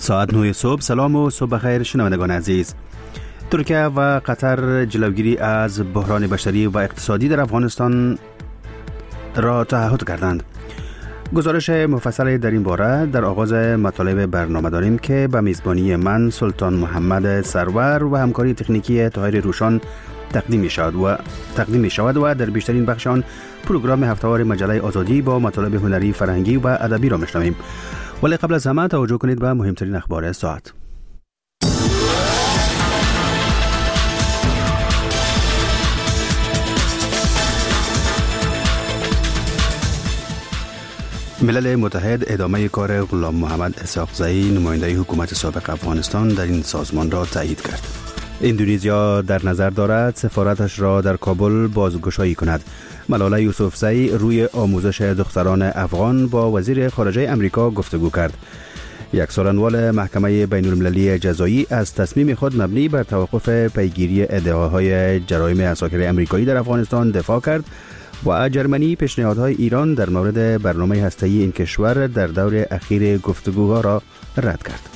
ساعت 9 صبح. سلام و صبح بخیر شنوندگان عزیز. ترکیه و قطر جلوگیری از بحران بشری و اقتصادی در افغانستان را تعهد کردند. گزارش مفصل در این باره در آغاز مطالب برنامه داریم که به میزبانی من سلطان محمد سرور و همکاری تکنیکی طاهر روشان تقدیم می شود و در بیشترین بخش آن پروگرام هفته‌وار مجله آزادی با مطالب هنری، فرهنگی و ادبی را میشنویم. ولی قبل از همه توجه کنید به مهمترین اخبار ساعت. ملل متحد ادامه کار غلام محمد اسحاقزئی نماینده حکومت سابق افغانستان در این سازمان را تایید کرد. اندونزیا در نظر دارد سفارتش را در کابل بازگشایی کند. ملاله یوسفزئی روی آموزش دختران افغان با وزیر خارجه امریکا گفتگو کرد. یک سالنوال محکمه بین المللی جزایی از تصمیم خود مبنی بر توقف پیگیری ادعاهای جرایم عساکر امریکایی در افغانستان دفاع کرد و جرمنی پیشنهادهای ایران در مورد برنامه هسته‌ای این کشور در دور اخیر گفتگوها را رد کرد.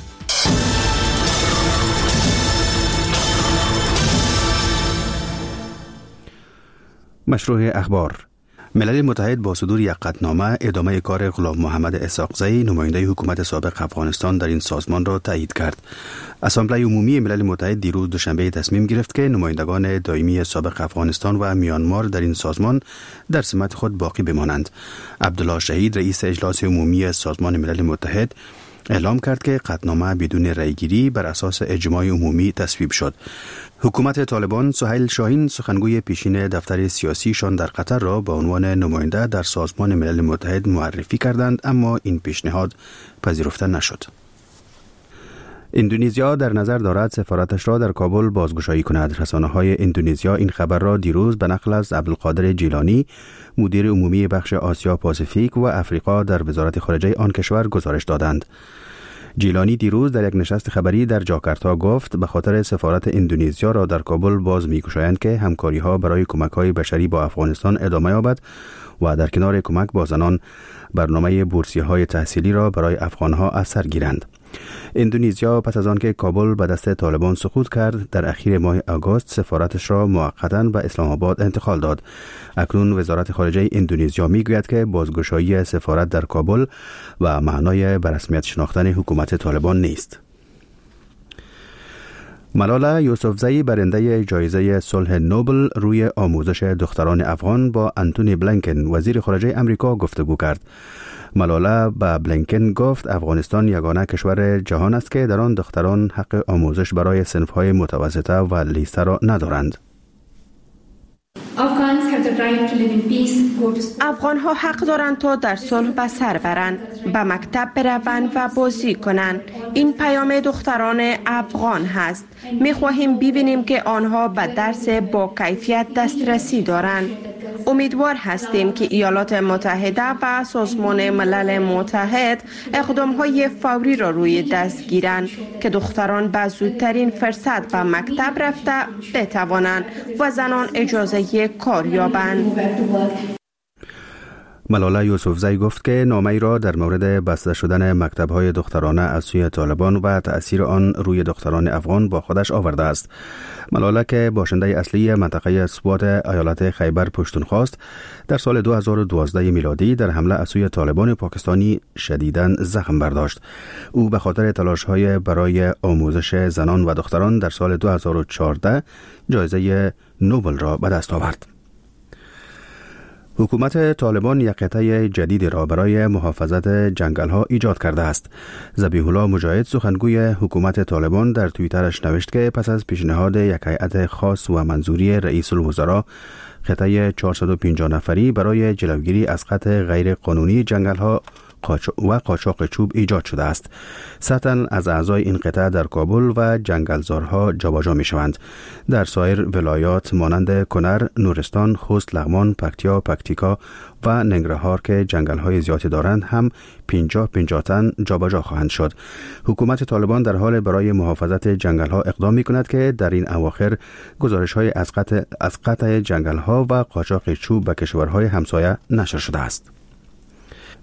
مشروع اخبار. ملل متحد با صدور یک قطعنامه ادامه کار غلام محمد اسحاقزئی نماینده حکومت سابق افغانستان در این سازمان را تایید کرد. اسامبله عمومی ملل متحد دیروز دوشنبه تصمیم گرفت که نمایندگان دائمی سابق افغانستان و میانمار در این سازمان در سمت خود باقی بمانند. عبدالله شهید رئیس اجلاس عمومی سازمان ملل متحد اعلام کرد که قطعنامه بدون رأیگیری بر اساس اجماع عمومی تصویب شد. حکومت طالبان سهیل شاهین سخنگوی پیشین دفتر سیاسیشان در قطر را به عنوان نماینده در سازمان ملل متحد معرفی کردند، اما این پیشنهاد پذیرفته نشد. اندونزیا در نظر دارد سفارتش را در کابل بازگشایی کند. رسانه‌های اندونزیا این خبر را دیروز به نقل از عبدالقادر جیلانی مدیر عمومی بخش آسیا پاسیفیک و افریقا در وزارت خارجه آن کشور گزارش دادند. جیلانی دیروز در یک نشست خبری در جاکارتا گفت به خاطر سفارت اندونزیا را در کابل باز می‌گشایند که همکاری‌ها برای کمک‌های بشری با افغانستان ادامه یابد و در کنار کمک با زنان برنامه بورسیه‌های تحصیلی را برای افغان‌ها از سر گیرند. اندونزیا پس از آنکه کابل به دست طالبان سقوط کرد در اخیر ماه آگوست سفارتش را موقتاً به اسلام آباد انتقال داد. اکنون وزارت خارجه اندونزیا میگوید که بازگشایی سفارت در کابل و معنای به رسمیت شناختن حکومت طالبان نیست. ملاله یوسفزئی برنده جایزه صلح نوبل روی آموزش دختران افغان با انتونی بلینکن وزیر خارجه امریکا گفتگو کرد. ملاله به بلینکن گفت افغانستان یگانه کشور جهان است که در آن دختران حق آموزش برای صنف‌های متوسطه و لیسه را ندارند. افغان‌ها حق دارند تا در صلح به سر برند، به مکتب بروند و بازی کنند. این پیام دختران افغان هست. می‌خواهیم ببینیم که آنها به درس با کیفیت دسترسی دارند. امیدوار هستیم که ایالات متحده و سازمان ملل متحد اقدام‌های فوری را روی دست گیرند که دختران به زودترین فرصت به مکتب رفته بتوانند و زنان اجازه کار یابند. ملاله یوسفزئی گفت که نامه‌ای را در مورد بسته شدن مکتب‌های دخترانه از سوی طالبان و تأثیر آن روی دختران افغان با خودش آورده است. ملاله که باشنده اصلی منطقه سوات ایالت خیبر پشتونخوا است، در سال 2012 میلادی در حمله از سوی طالبان پاکستانی شدیداً زخم برداشت. او به خاطر تلاش‌های برای آموزش زنان و دختران در سال 2014 جایزه نوبل را به دست آورد. حکومت طالبان یک قطعه جدید را برای محافظت جنگل‌ها ایجاد کرده است. ذبیح الله مجاهد سخنگوی حکومت طالبان در توییترش نوشت که پس از پیشنهاد یک هیئت خاص و منظوری رئیس الوزراء قطعه 450 نفری برای جلوگیری از قطع غیر قانونی جنگل‌ها و قاچاق چوب ایجاد شده است. سطحاً از اعضای این قطعه در کابل و جنگلزارها جابجا می شوند. در سایر ولایات مانند کنر، نورستان، خوست، لغمان، پکتیکا و ننگرهار که جنگل‌های زیادی دارند هم 50 تن جابجا خواهند شد. حکومت طالبان در حال برای محافظت جنگل‌ها اقدام می‌کند که در این اواخر گزارش‌های از قطع جنگل‌ها و قاچاق چوب به کشورهای همسایه نشر شده است.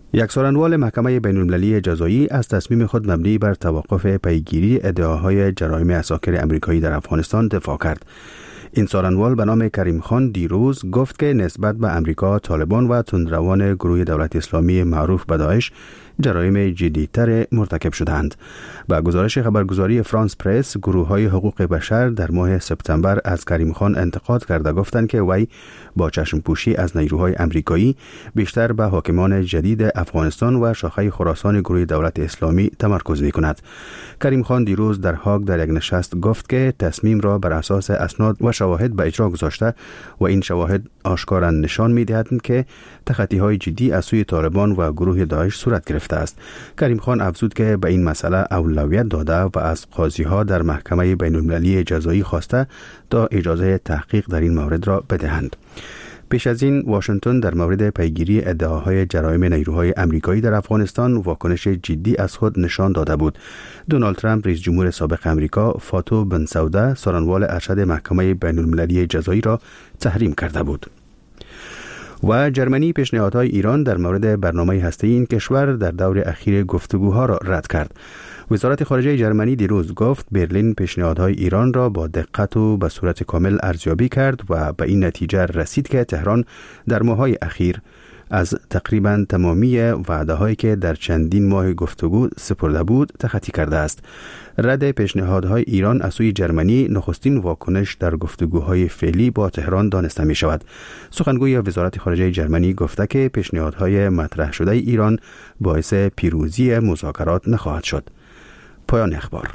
یک سخنگوی محکمه بین‌المللی جزایی از تصمیم خود مبنی بر توقف پیگیری ادعاهای جرایم عساکر امریکایی در افغانستان دفاع کرد. این سخنگوی به نام کریم خان دیروز گفت که نسبت به امریکا، طالبان و تندروان گروه دولت اسلامی معروف به داعش جرایم جدی‌تر مرتکب شدند. با گزارش خبرگزاری فرانس پرس، گروه‌های حقوق بشر در ماه سپتامبر از کریم خان انتقاد کرده گفتند که وی با چشم پوشی از نیروهای امریکایی بیشتر به حاکمان جدید افغانستان و شاخه خراسان گروه دولت اسلامی تمرکز می‌کند. کریم خان دیروز در هاگ در یک نشست گفت که تصمیم را بر اساس اسناد و شواهد به اجرا گذاشته و این شواهد آشکارا نشان می‌دهند که تخطی‌های جدی از سوی طالبان و گروه داعش صورت گرفته است. کریم خان افزود که به این مسئله اولویت داده و از قاضی‌ها در محکمه بین‌المللی جزایی خواسته تا اجازه تحقیق در این مورد را بدهند. پیش از این واشنگتن در مورد پیگیری ادعاهای جرایم نیروهای امریکایی در افغانستان واکنش جدی از خود نشان داده بود. دونالد ترامپ رئیس جمهور سابق امریکا فاتو بنسوده سخنگوی ارشد محکمه بین‌المللی جزایی را تحریم کرده بود. و جرمنی پیشنهادهای ایران در مورد برنامه هسته‌ای این کشور در دور اخیر گفتگوها را رد کرد. وزارت خارجه جرمنی دیروز گفت برلین پیشنهادهای ایران را با دقت و به صورت کامل ارزیابی کرد و به این نتیجه رسید که تهران در ماه‌های اخیر از تقریباً تمامی وعده‌هایی که در چندین ماه گفتگو سپرده بود تخطی کرده است. رد پیشنهادهای ایران از سوی جرمنی نخستین واکنش در گفتگوهای فعلی با تهران دانسته می شود. سخنگوی وزارت خارجه جرمنی گفته که پیشنهادهای مطرح شده ایران باعث پیروزی مذاکرات نخواهد شد. پایان اخبار.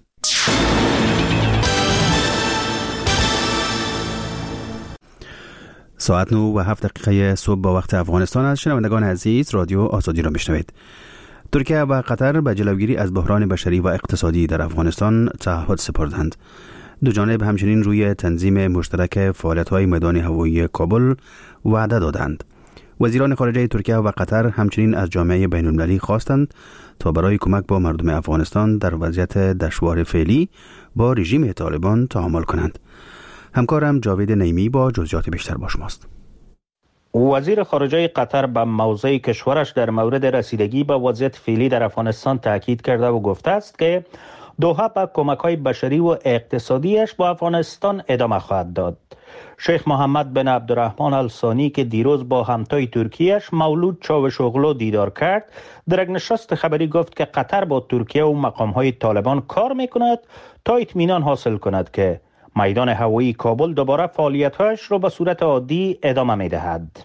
ساعت 9:07 صبح با وقت افغانستان است. شنوندگان عزیز، رادیو آزادی را میشنوید. ترکیه و قطر به جلوگیری از بحران بشری و اقتصادی در افغانستان تعهد سپردند. دو جانب همچنین روی تنظیم مشترک فعالیت‌های میدان هوایی کابل وعده دادند. وزیران خارجه ترکیه و قطر همچنین از جامعه بین‌المللی خواستند تا برای کمک با مردم افغانستان در وضعیت دشوار فعلی با رژیم طالبان تعامل کنند. همکارم جاوید نیمی با جزئیات بیشتر با شماست. وزیر خارجه قطر به موضع کشورش در مورد رسیدگی به وضعیت فعلی در افغانستان تاکید کرده و گفته است که دوحه به کمک‌های بشری و اقتصادیش با افغانستان ادامه خواهد داد. شیخ محمد بن عبدالرحمن الثانی که دیروز با همتای ترکیهش مولود چاوشوغلو دیدار کرد، در یک نشست خبری گفت که قطر با ترکیه و مقام‌های طالبان کار می‌کند تا اطمینان حاصل کند که میدان هوایی کابل دوباره فعالیت‌هایش را به صورت عادی ادامه می‌دهد.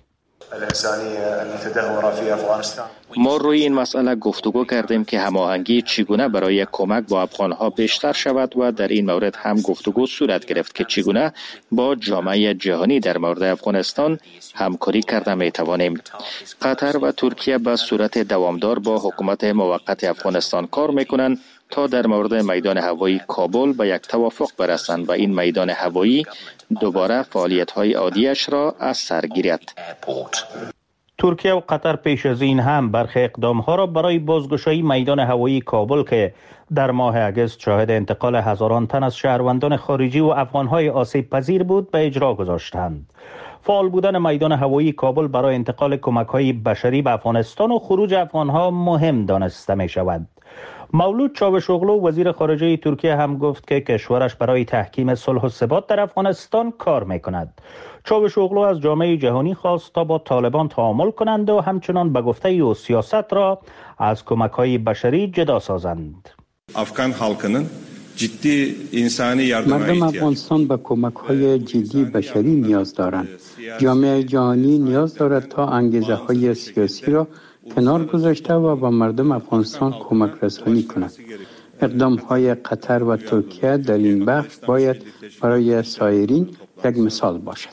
ما روی این مسئله گفتگو کردیم که هماهنگی چگونه برای کمک با افغانها بیشتر شود و در این مورد هم گفتگو صورت گرفت که چگونه با جامعه جهانی در مورد افغانستان همکاری کرده می توانیم. قطر و ترکیه به صورت دوامدار با حکومت موقت افغانستان کار میکنند تا در مورد میدان هوایی کابل به یک توافق برسند و این میدان هوایی دوباره فعالیت‌های عادیش را از سر گیرد. ترکیه و قطر پیش از این هم برخی اقدام‌ها را برای بازگشایی میدان هوایی کابل که در ماه اگست شاهد انتقال هزاران تن از شهروندان خارجی و افغان‌های آسیب پذیر بود به اجرا گذاشتند. فعال بودن میدان هوایی کابل برای انتقال کمک‌های بشری به افغانستان و خروج افغان‌ها مهم دانسته می‌شود. مولود چاوشوغلو وزیر خارجه ترکیه هم گفت که کشورش برای تحکیم صلح و ثبات در افغانستان کار می‌کند. چاوشوغلو از جامعه جهانی خواست تا با طالبان تعامل کنند و همچنان به گفته او سیاست را از کمک‌های بشری جدا سازند. افغان halkının ciddi insani yardıma مردم افغانستان به کمک‌های جدی بشری نیاز دارند. جامعه جهانی نیاز دارد تا انگیزه‌های سیاسی را کنار گذاشته و به مردم افغانستان کمک رسانی کند. اقدام‌های قطر و ترکیه در این بخش باید برای سایرین یک مثال باشد.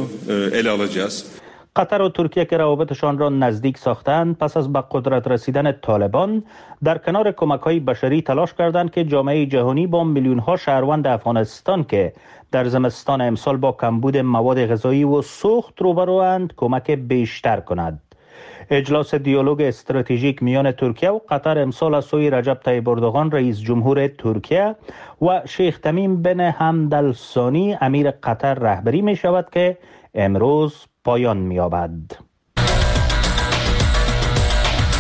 قطر و ترکیه که روابطشان را نزدیک ساختند پس از به قدرت رسیدن طالبان در کنار کمک‌های بشری تلاش کردند که جامعه جهانی با میلیون‌ها شهروند افغانستان که در زمستان امسال با کمبود مواد غذایی و سوخت روبروند کمک بیشتر کند. اجلاس دیالوگ استراتژیک میان ترکیه و قطر امسال از سوی رجب طیب اردوغان رئیس جمهور ترکیه و شیخ تمیم بن حمد الثانی امیر قطر رهبری می شود که امروز پایان می یابد.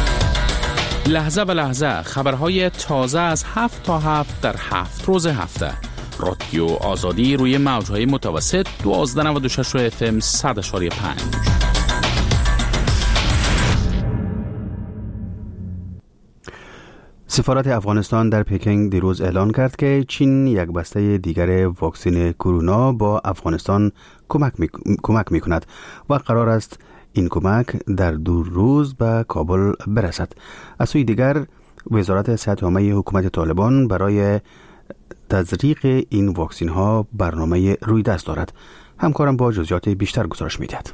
لحظه به لحظه خبرهای تازه از 7 تا 7 در 7 روز هفته. رادیو آزادی روی موجهای متوسط 1296 FM 100.5. سفارت افغانستان در پکینگ دیروز اعلان کرد که چین یک بسته دیگر واکسن کرونا با افغانستان کمک می کند و قرار است این کمک در 2 روز به کابل برسد. از سوی دیگر وزارت صحت عامه حکومت طالبان برای تزریق این واکسن ها برنامه روی دست دارد. همکارم با جزئیات بیشتر گزارش می‌دهد.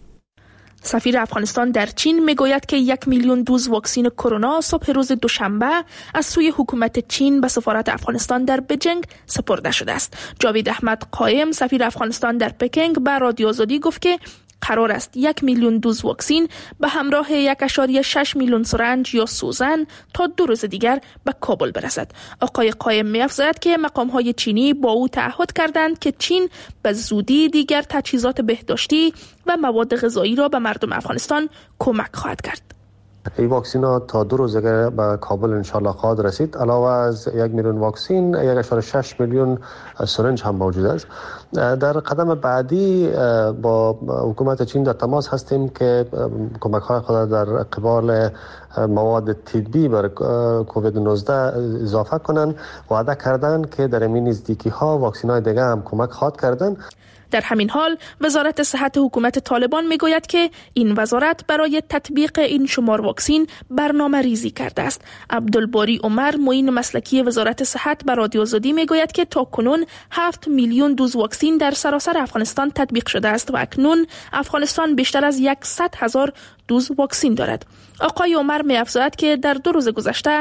سفیر افغانستان در چین میگوید که 1 میلیون دوز واکسن کرونا صبح روز دوشنبه از سوی حکومت چین به سفارت افغانستان در بیجینگ سپرده شده است. جاوید احمد قائم سفیر افغانستان در پکینگ به رادیو آزادی گفت که قرار است 1 میلیون دوز واکسن به همراه 1.6 میلیون سرنج یا سوزن تا 2 روز دیگر به کابل برسد. آقای قائم می‌افزاید که مقام‌های چینی با او تعهد کردند که چین به زودی دیگر تجهیزات بهداشتی و مواد غذایی را به مردم افغانستان کمک خواهد کرد. این واکسن ها تا 2 روز دیگر به کابل انشالله خواهد رسید. علاوه از 1 میلیون واکسن 1.6 میلیون سرنج هم موجود است. در قدم بعدی با حکومت چین در تماس هستیم که کمک های خود در قبال مواد طبی بر کووید 19 اضافه کنند. وعده کردند که در این نزدیکی ها واکسن های دیگه هم کمک خواهد کردند. در همین حال وزارت صحت حکومت طالبان میگوید که این وزارت برای تطبیق این شمار واکسن برنامه ریزی کرده است. عبدالباری عمر معین مسلکی وزارت صحت به رادیو آزادی میگوید که تاکنون 7 میلیون دوز واکسن در سراسر افغانستان تطبیق شده است و اکنون افغانستان بیشتر از 100,000 دوز واکسن دارد. آقای عمر می‌افزاید که در 2 روز گذشته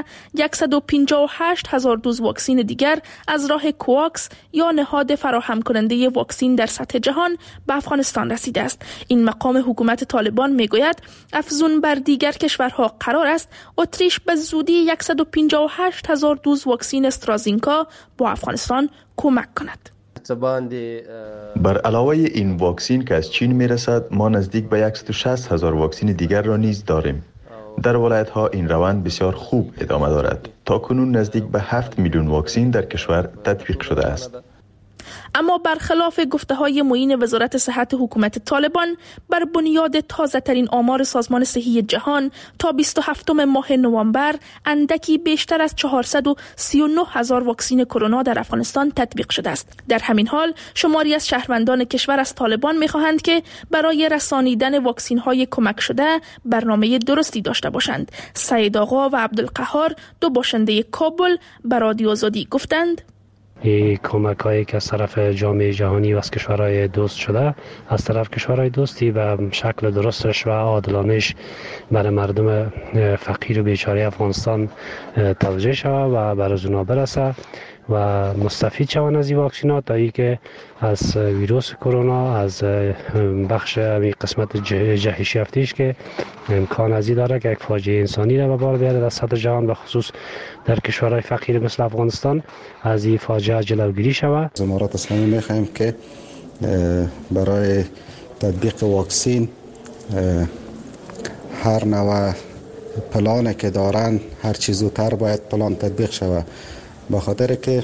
158,000 دوز واکسن دیگر از راه کوواکس یا نهاد فراهم کننده واکسن در سطح جهان به افغانستان رسیده است. این مقام حکومت طالبان میگوید افزون بر دیگر کشورها قرار است اتریش به زودی 158,000 دوز واکسن استرازینکا با افغانستان کمک کند. بر علاوه این واکسن که از چین میرسد، ما نزدیک به 160,000 واکسن دیگر را نیز داریم. در ولایت ها این روند بسیار خوب ادامه دارد. تا کنون نزدیک به 7 میلیون واکسن در کشور تطبیق شده است. اما برخلاف گفته‌های معین وزارت صحت حکومت طالبان، بر بنیاد تازه‌ترین آمار سازمان صحی جهان تا 27 ماه نوامبر اندکی بیشتر از 439,000 واکسن کرونا در افغانستان تطبیق شده است. در همین حال شماری از شهروندان کشور از طالبان می‌خواهند که برای رسانیدن واکسن‌های کمک شده برنامه درستی داشته باشند. سید آقا و عبدالقهار، 2 باشنده کابل، به رادیو آزادی گفتند: این کمک هایی که از طرف جامعه جهانی و از کشورهای دوست شده، از طرف کشورهای دوستی به شکل درستش و عادلانهش برای مردم فقیر و بیچاره افغانستان توجیه شود و برای اونا برسه و مستفید شوند از این واکسینات تا اینکه از ویروس کرونا، از بخش قسمت جهشی هفتیش که امکان ازی داره که یک فاجعه انسانی را به بار بیاره در سطح جهان و خصوص در کشورهای فقیر مثل افغانستان از این فاجعه جلوگیری شود. از امارات اسلامی می‌خواهیم که برای تطبیق واکسن هر نوع پلانی که دارن هر چیز زودتر باید پلان تطبیق شود، به خاطر که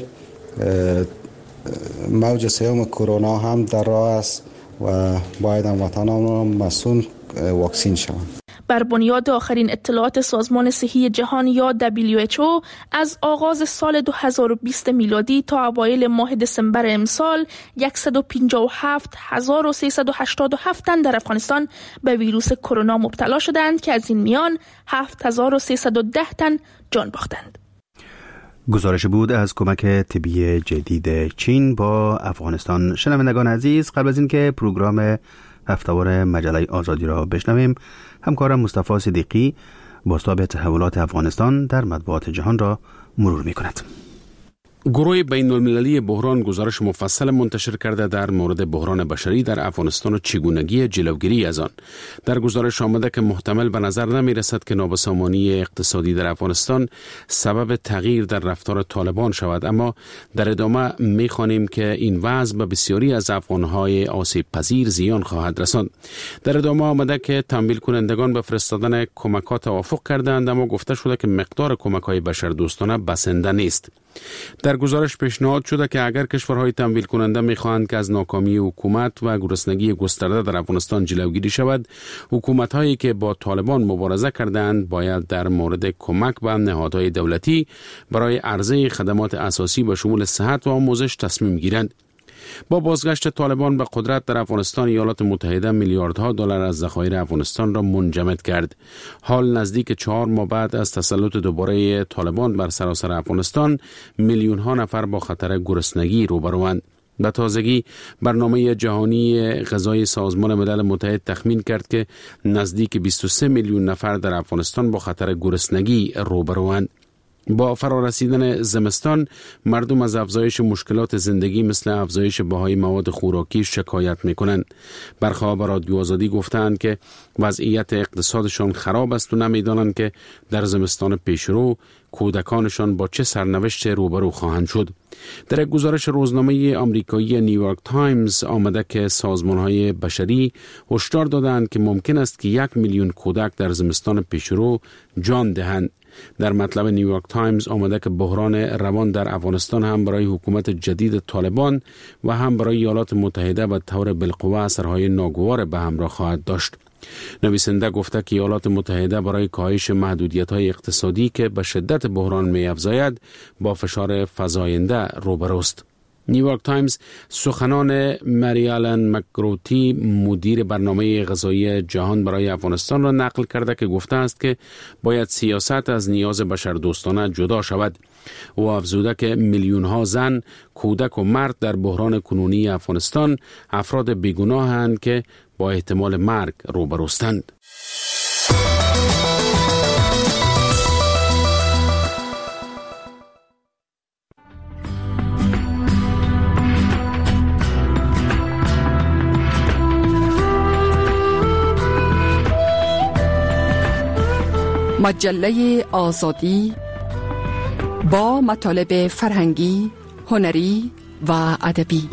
موج سوم کرونا هم در راه است و باید هموطنان مسئول واکسین شوند. بر بنیاد آخرین اطلاعات سازمان صحی جهان یا WHO از آغاز سال 2020 میلادی تا اوایل ماه دسامبر امسال 157,387 تن در افغانستان به ویروس کرونا مبتلا شدند که از این میان 7,310 تن جان باختند. گزارش بود از کمک طبی جدید چین با افغانستان. شنوندگان عزیز، قبل از اینکه پروگرام هفته‌وار مجله آزادی را بشنویم، همکارم مصطفی صدیقی بازتاب تحولات افغانستان در مطبوعات جهان را مرور می‌کند. گروه بین المللی بحران گزارش مفصل منتشر کرده در مورد بحران بشری در افغانستان و چگونگی جلوگیری از آن. در گزارش آمده که محتمل به نظر نمی رسد که نابسامانی اقتصادی در افغانستان سبب تغییر در رفتار طالبان شود، اما در ادامه می خوانیم که این وضع به بسیاری از افغانهای آسیب پذیر زیان خواهد رساند. در ادامه آمده که تمویل کنندگان به فرستادن کمک‌ها توافق کردند، اما گفته شده که مقدار کمک‌های بشردوستانه بسنده نیست. در گزارش پیشنهاد شده که اگر کشورهای تمویل کننده می‌خواهند که از ناکامی حکومت و گرسنگی گسترده در افغانستان جلوگیری شود، حکومت‌هایی که با طالبان مبارزه کردند باید در مورد کمک به نهادهای دولتی برای عرضه خدمات اساسی به شمول صحت و آموزش تصمیم گیرند. با بازگشت طالبان به قدرت در افغانستان، ایالات متحده میلیاردها دلار از ذخایر افغانستان را منجمد کرد. حال نزدیک 4 ماه بعد از تسلط دوباره طالبان بر سراسر افغانستان، میلیون‌ها نفر با خطر گرسنگی روبروند. به تازگی برنامه جهانی غذای سازمان ملل متحد تخمین کرد که نزدیک 23 میلیون نفر در افغانستان با خطر گرسنگی روبروند. با فرارسیدن زمستان، مردم از افزایش مشکلات زندگی مثل افزایش بهای مواد خوراکی شکایت میکنند. برخی به رادیو آزادی گفتند که وضعیت اقتصادشان خراب است و نمیدانند که در زمستان پیشرو کودکانشان با چه سرنوشت روبرو خواهند شد. در یک گزارش روزنامه آمریکایی نیویورک تایمز آمده که سازمان‌های بشری هشدار دادند که ممکن است که 1 میلیون کودک در زمستان پیشرو جان دهند. در مطلب نیویورک تایمز آمده که بحران روان در افغانستان هم برای حکومت جدید طالبان و هم برای ایالات متحده به طور بالقوه اثرهای ناگوار به همراه خواهد داشت. نویسنده گفته که ایالات متحده برای کاهش محدودیت‌های اقتصادی که به شدت بحران می‌افزاید با فشار فزاینده روبروست. نیویورک تایمز سخنان مریالن مکروتی، مدیر برنامه غذایی جهان برای افغانستان را نقل کرده که گفته است که باید سیاست از نیاز بشردوستانه جدا شود. او افزوده که میلیون‌ها زن، کودک و مرد در بحران کنونی افغانستان افراد بیگناهند که با احتمال مرگ روبروستند. مجله آزادی با مطالب فرهنگی، هنری و ادبی.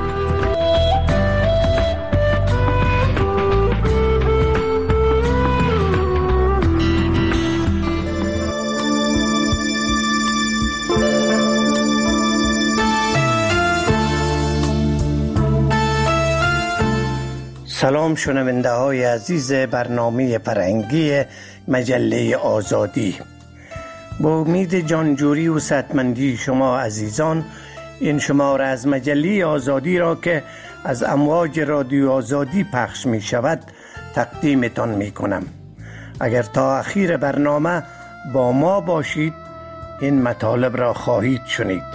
سلام شنونده های عزیز برنامه فرهنگی مجله آزادی. با امید جانجوری و صحتمندی شما عزیزان، این شماره از مجله آزادی را که از امواج رادیو آزادی پخش می شود تقدیمتان می کنم. اگر تا اخیر برنامه با ما باشید این مطالب را خواهید شنید.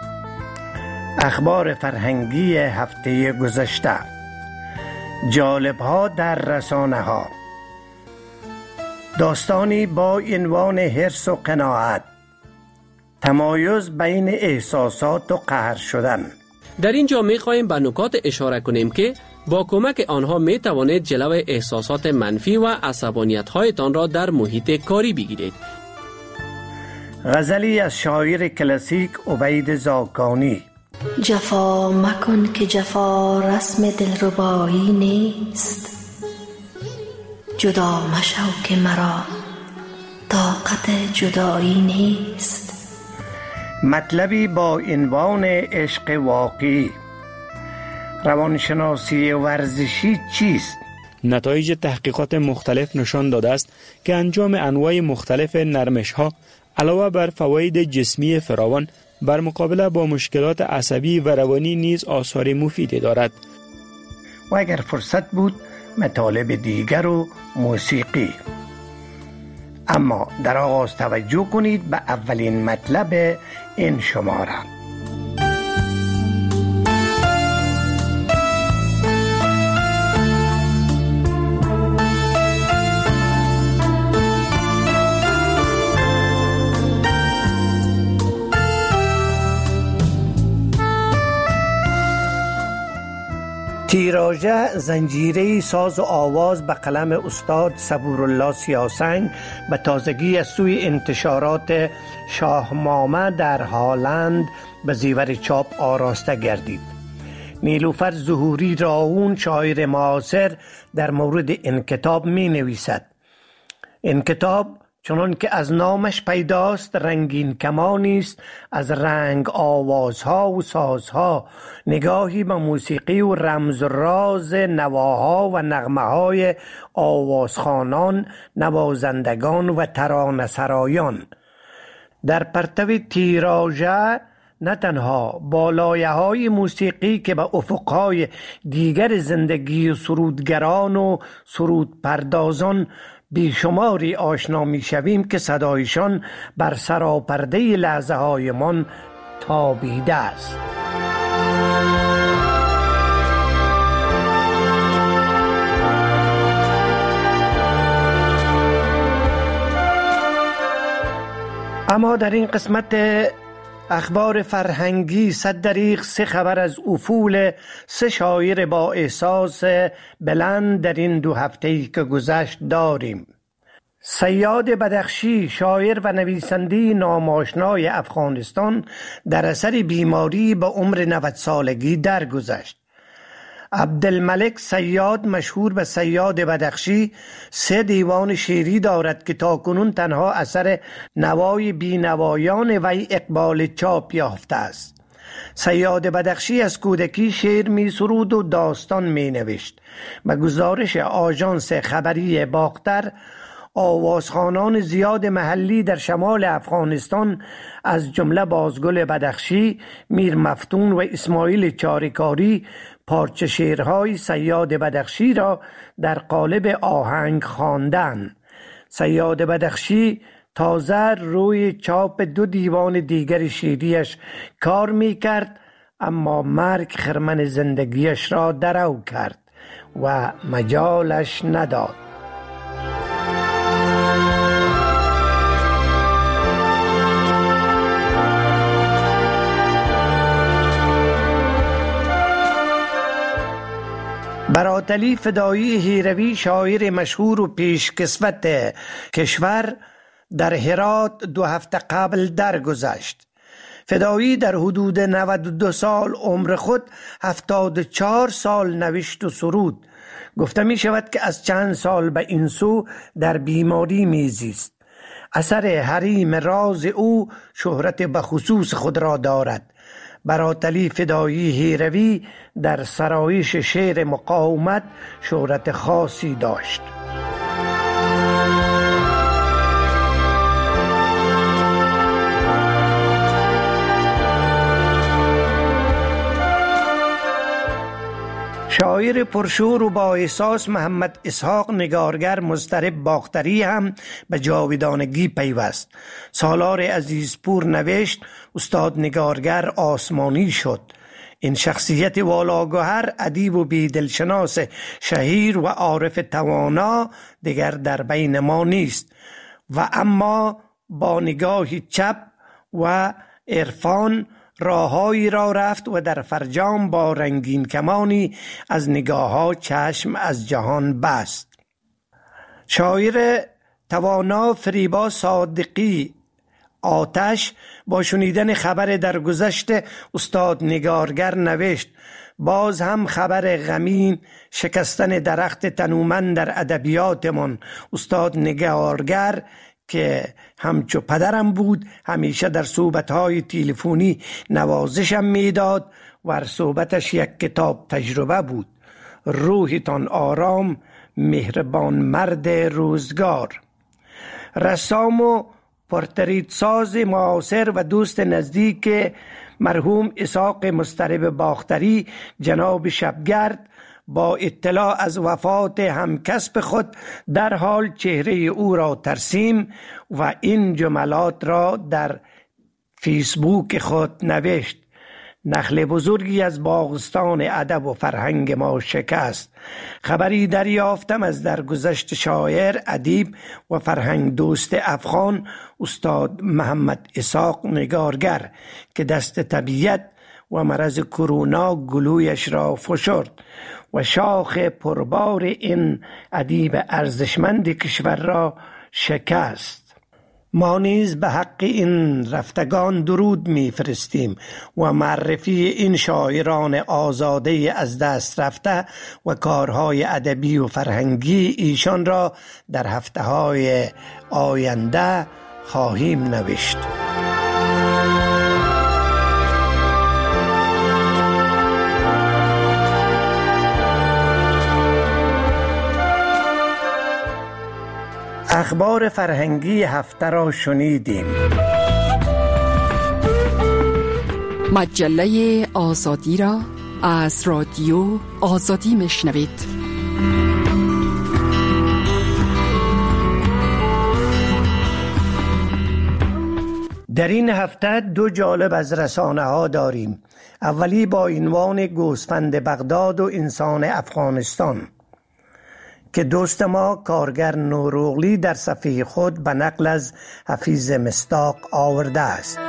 اخبار فرهنگی هفته گذشته، جالب‌ها در رسانه‌ها، داستانی با عنوان حرص و قناعت، تمایز بین احساسات و قهر شدن. در اینجا می‌خواهیم به نکات اشاره کنیم که با کمک آنها می‌توانید جلوی احساسات منفی و عصبانیت‌هایتان را در محیط کاری بگیرید. غزلی از شاعر کلاسیک عبید زاکانی. جفا مکن که جفا رسم دلربایی نیست، جدا مشو که مرا طاقت جدایی نیست. مطلبی با عنوان عشق واقعی، روانشناسی ورزشی چیست؟ نتایج تحقیقات مختلف نشان داده است که انجام انواع مختلف نرمش‌ها علاوه بر فواید جسمی فراوان بر مقابله با مشکلات عصبی و روانی نیز آثار مفیدی دارد. و اگر فرصت بود مطالب دیگر و موسیقی. اما در آغاز توجه کنید به اولین مطلب این شماره. تیراژه زنجیره ساز و آواز به قلم استاد صبورالله سیاسنگ به تازگی از سوی انتشارات شاهنامه در هالند به زیور چاپ آراسته گردید. نیلوفر ظهوری راون شاعر معاصر در مورد این کتاب می نویسد: این کتاب چنان که از نامش پیداست رنگین کمانی است از رنگ آوازها و سازها، نگاهی به موسیقی و رمز و راز نواها و نغمه‌های آوازخوانان، نوازندگان و ترانه‌سرایان. در پرتو تیراژه نه تنها با لایه‌های موسیقی که به افق‌های دیگر زندگی و سرودگران و سرود پردازان بیشماری آشنا می شویم که صدایشان بر سراپرده لحظه های من تابیده است. اما در این قسمت اخبار فرهنگی 100 دقیق 3 خبر از افول 3 شاعر با احساس بلند در این 2 هفته‌ای که گذشت داریم. صیاد بدخشی، شاعر و نویسنده ناماشنای افغانستان، در اثر بیماری به عمر 90 سالگی درگذشت. عبدالملک صیاد، مشهور به صیاد بدخشی، 3 دیوان شعری دارد که تاکنون تنها اثر نوای بینوایان وی اقبال چاپ یافته است. صیاد بدخشی از کودکی شعر می سرود و داستان می نوشت. به گزارش آژانس خبری باختر، آوازخوانان زیاد محلی در شمال افغانستان از جمله بازگل بدخشی، میر مفتون و اسماعیل چاریکاری پارچه شعرهای صیاد بدخشی را در قالب آهنگ خواندند. صیاد بدخشی تازه روی چاپ 2 دیوان دیگر شعریش کار می کرد، اما مرگ خرمن زندگیش را درو کرد و مجالش نداد. براتلی فدایی هیروی، شاعر مشهور و پیشکسوت کشور، در هرات 2 هفته قبل درگذشت. فدایی در حدود 92 سال عمر خود 74 سال نوشت و سرود. گفته می شود که از چند سال به این سو در بیماری میزیست. اثر حریم راز او شهرت بخصوص خود را دارد. براتلی فدایی هیروی در سرایش شعر مقاومت شهرت خاصی داشت. شاعر پرشور و با احساس محمد اسحاق نگارگر مضطرب باختری هم به جاودانگی پیوست. سالار عزیزپور نوشت: استاد نگارگر آسمانی شد. این شخصیت والاگوهر، ادیب و بیدلشناس شهیر و عارف توانا دیگر در بین ما نیست و اما با نگاهی چپ و عرفان راههایی را رفت و در فرجام با رنگین کمانی از نگاه‌ها چشم از جهان بست. شاعر توانا فریبا صادقی آتش با شنیدن خبر درگذشت استاد نگارگر نوشت: باز هم خبر غمین شکستن درخت تنومند در ادبیاتمان. استاد نگارگر که همچو پدرم بود همیشه در صحبت‌های تلفنی نوازشم میداد و صحبتش یک کتاب تجربه بود. روحتان آرام، مهربان مرد روزگار. رسام و پورتریت ساز معاصر و دوست نزدیک مرحوم اسحاق مضطرب باختری، جناب شبگرد، با اطلاع از وفات همکسب خود در حال چهره او را ترسیم و این جملات را در فیسبوک خود نوشت: نخل بزرگی از باغستان ادب و فرهنگ ما شکست. خبری دریافتم از درگذشت شاعر، ادیب و فرهنگ دوست افغان استاد محمد اسحاق نگارگر که دست طبیعت و مرض کرونا گلویش را فشرد و شاخ پربار این ادیب ارزشمند کشور را شکست. ما نیز به حق این رفتگان درود می‌فرستیم و معرفی این شاعران آزاده از دست رفته و کارهای ادبی و فرهنگی ایشان را در هفته‌های آینده خواهیم نوشت. اخبار فرهنگی هفته را شنیدیم. مجله آزادی را از رادیو آزادی میشنوید. در این هفته دو جالب از رسانه ها داریم. اولی با عنوان گوسفند بغداد و انسان افغانستان که دوست ما کارگر نوروغلی در صفحه خود به نقل از حفیظ مصداق آورده است.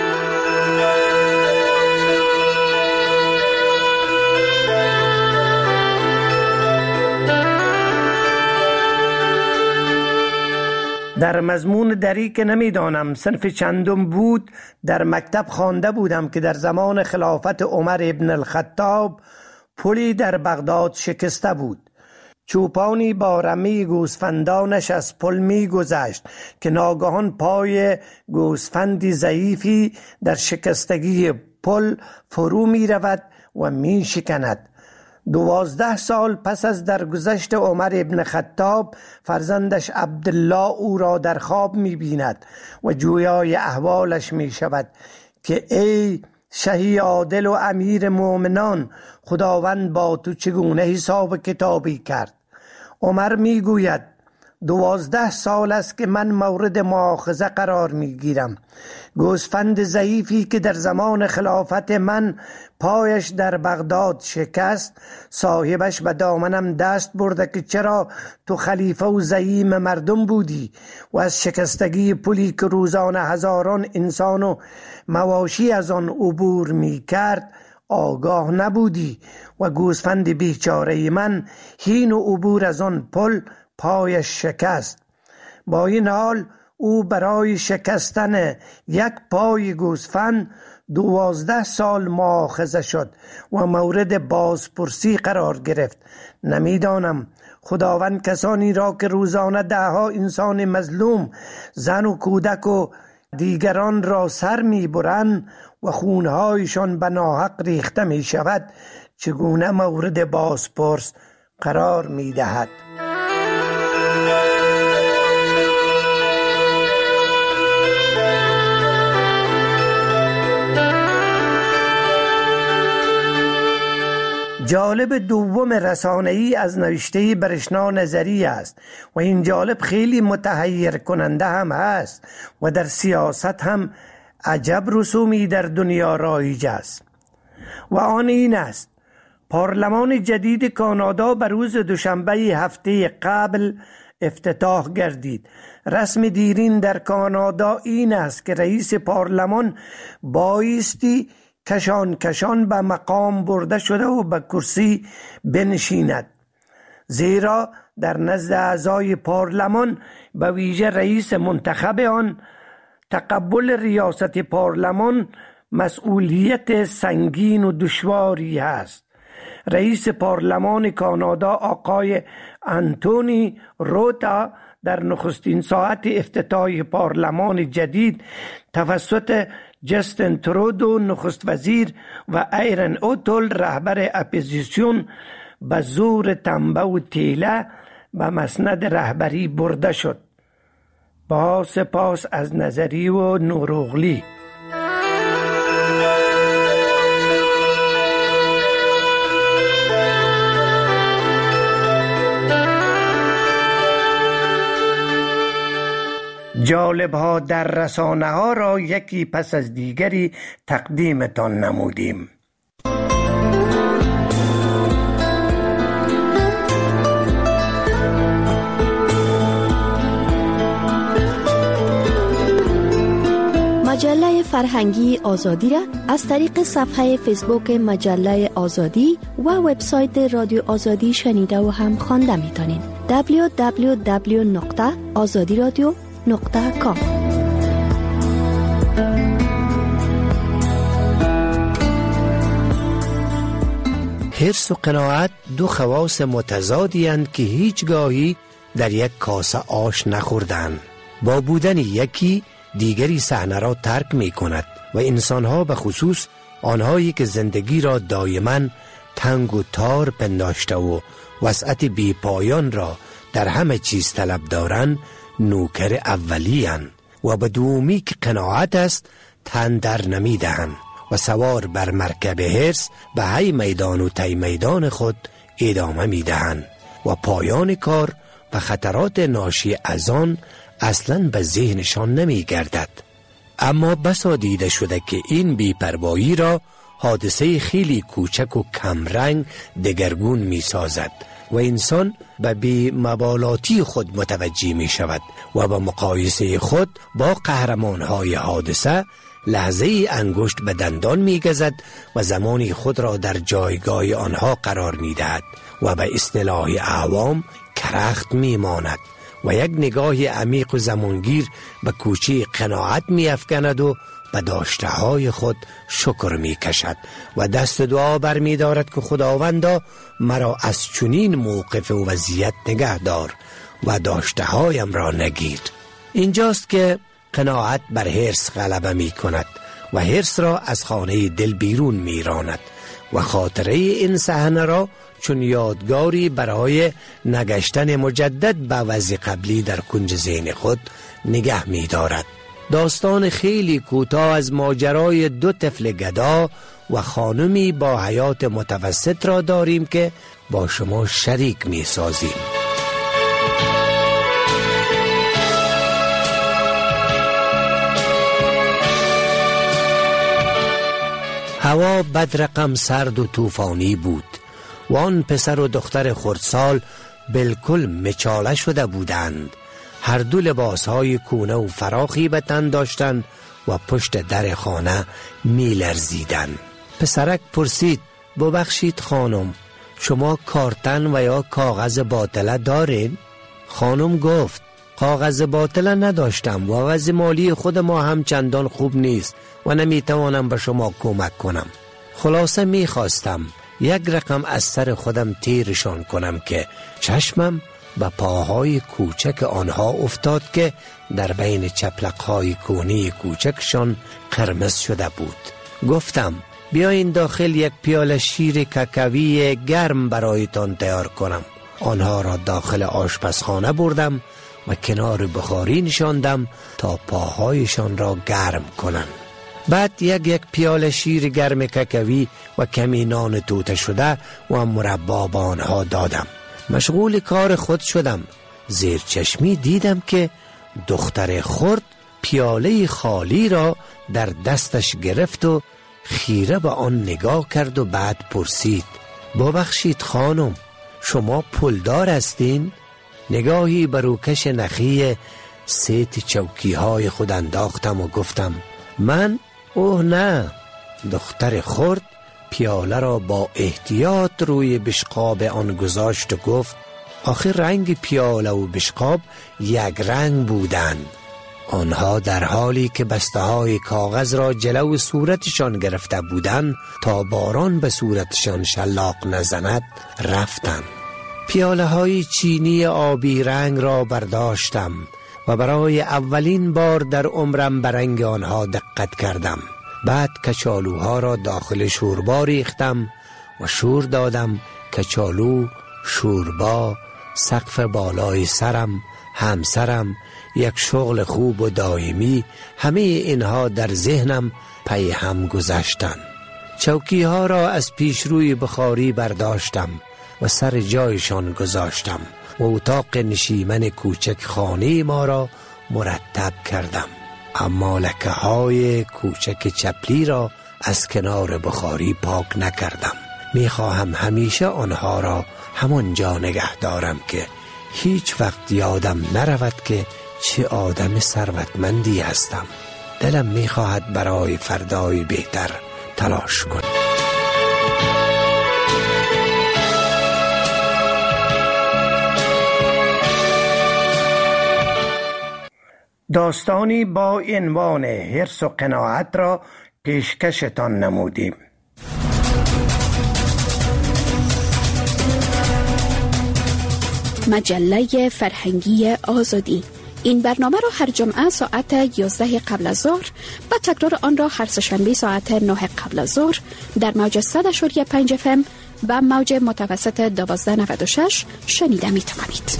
در مضمون دری که نمیدانم صنف چندم بود در مکتب خوانده بودم که در زمان خلافت عمر ابن الخطاب پلی در بغداد شکسته بود. چوپانی با رمی گوسفندانش از پل می گذشت که ناگهان پای گوسفندی ضعیفی در شکستگی پل فرو می رود و می شکند. 12 سال پس از درگذشت عمر ابن خطاب فرزندش عبدالله او را در خواب می بیند و جویای احوالش می شود که ای شهی عادل و امیر مومنان، خداوند با تو چگونه حساب کتابی کرد؟ عمر می گوید 12 سال است که من مورد مؤاخذه قرار می گیرم. گوسفند ضعیفی که در زمان خلافت من پایش در بغداد شکست، صاحبش به دامنم دست برده که چرا تو خلیفه و زعیم مردم بودی و از شکستگی پلی که روزانه هزاران انسان و مواشی از آن عبور می کرد آگاه نبودی و گوسفند بیچاره من هین و عبور از آن پل پایش شکست. با این حال او برای شکستن یک پای گوسفند 12 سال مؤاخذه شد و مورد بازپرسی قرار گرفت. نمیدانم خداوند کسانی را که روزانه دهها انسان مظلوم، زن و کودک و دیگران را سر میبرند و خونهایشان به ناحق ریخته می شود چگونه مورد بازپرس قرار می دهد؟ جالب دوم رسانه‌ای از نوشته برشنا نظری است و این جالب خیلی متحیر کننده هم است و در سیاست هم عجب رسومی در دنیا رایج است و آن این است: پارلمان جدید کانادا بر روز دوشنبه هفته قبل افتتاح گردید. رسم دیرین در کانادا این است که رئیس پارلمان بایستی کشان به مقام برده شده و به کرسی بنشیند، زیرا در نزد اعضای پارلمان به ویژه رئیس منتخب آن تقبل ریاست پارلمان مسئولیت سنگین و دشواری است. رئیس پارلمان کانادا آقای انتونی روتا در نخستین ساعت افتتاح پارلمان جدید توسط جستن ترودو نخست وزیر و ایرن اوتول رهبر اپوزیسیون به زور تنبه و تیله به مسند رهبری برده شد. با سپاس از نظری و نوروغلی. جالب ها در رسانه ها را یکی پس از دیگری تقدیمتان نمودیم. مجله برنامه فرهنگی آزادی را از طریق صفحه فیسبوک مجله آزادی و وبسایت رادیو آزادی شنیده و هم خوانده میتونین. www.azadiradio.com. حرص و قناعت دو خواص متضادی اند که هیچگاهی در یک کاسه آش نخوردند. با بودن یکی دیگری صحنه را ترک می کند و انسانها به خصوص آنهایی که زندگی را دائما تنگ و تار پنداشته و وسعت بی پایان را در همه چیز طلب دارند نوکر اولی اند و به دومی که قناعت است تن در نمی دهند و سوار بر مرکب حرص به هی میدان و تی میدان خود ادامه می دهند و پایان کار و خطرات ناشی از آن اصلاً به ذهنشان نمی گردد. اما بسا دیده شده که این بی‌پروایی را حادثه خیلی کوچک و کمرنگ دگرگون می سازد و انسان به بی‌مبالاتی خود متوجه می شود و به مقایسه خود با قهرمانهای حادثه لحظه انگشت به دندان می گزد و زمانی خود را در جایگاه آنها قرار می دهد و به اصطلاح عوام کرخت می ماند و یک نگاه عمیق و زمانگیر به کوچه قناعت می افکند و به داشته های خود شکر می کشد و دست دعا بر می دارد که خداوندا مرا از چنین موقف و وضعیت نگه دار و داشته هایم را نگیر. اینجاست که قناعت بر حرص غلبه می کند و حرص را از خانه دل بیرون می راند و خاطره این صحنه را چون یادگاری برای نگشتن مجدد به وضع قبلی در کنج ذهن خود نگه می دارد. داستان خیلی کوتاه از ماجرای دو طفل گدا و خانمی با حیات متوسط را داریم که با شما شریک می سازیم. هوا بدرقم سرد و طوفانی بود و آن پسر و دختر خردسال بالکل مچاله شده بودند. هر دو لباسهای کونه و فراخی به تن داشتند و پشت در خانه می لرزیدند. پسرک پرسید: ببخشید خانم، شما کارتن و یا کاغذ باطله دارین؟ خانم گفت: کاغذ باطله نداشتم و وضع مالی خود ما هم چندان خوب نیست و نمیتوانم به شما کمک کنم. خلاصه میخواستم یک رقم از سر خودم تیرشان کنم که چشمم به پاهای کوچک آنها افتاد که در بین چپلقهای کونی کوچکشان قرمز شده بود. گفتم: بیاین داخل یک پیاله شیر کاکائوی گرم برایتان تیار کنم. آنها را داخل آشپزخانه بردم و کنار بخاری نشاندم تا پاهایشان را گرم کنند. بعد یک پیاله شیر گرم کاکائوی و کمی نان توته شده و مربا به آنها دادم. مشغول کار خود شدم. زیر چشمی دیدم که دختر خرد پیاله خالی را در دستش گرفت و خیره به آن نگاه کرد و بعد پرسید: ببخشید خانم، شما پولدار هستین؟ نگاهی بر روکش نخی سیت چوکی های خود انداختم و گفتم: من؟ اوه نه. دختر خرد پیاله را با احتیاط روی بشقاب آن گذاشت و گفت: آخه رنگ پیاله و بشقاب یک رنگ بودند. آنها در حالی که بسته های کاغذ را جلو صورتشان گرفته بودند تا باران به صورتشان شلاق نزند رفتند. پیاله های چینی آبی رنگ را برداشتم و برای اولین بار در عمرم به رنگ آنها دقت کردم. بعد کچالوها را داخل شوربا ریختم و شور دادم. کچالو، شوربا، سقف بالای سرم، همسرم، یک شغل خوب و دائمی، همه اینها در ذهنم پی هم گذشتن. چوکی ها را از پیش روی بخاری برداشتم و سر جایشان گذاشتم و اتاق نشیمن کوچک خانه ما را مرتب کردم. اما لکه های کوچک چپلی را از کنار بخاری پاک نکردم. میخواهم همیشه آنها را همان جا نگه دارم که هیچ وقت یادم نرود که چه آدم ثروتمندی هستم. دلم میخواهد برای فردای بهتر تلاش کنم. داستانی با عنوان حرص و قناعت را پیشکشتان نمودیم. مجله فرهنگی آزادی. این برنامه را هر جمعه ساعت 11 قبل از ظهر و تکرار آن را هر سه‌شنبه ساعت 9 قبل از ظهر در موج 100.5 FM و موج متوسط 1296 شنیده می توانید.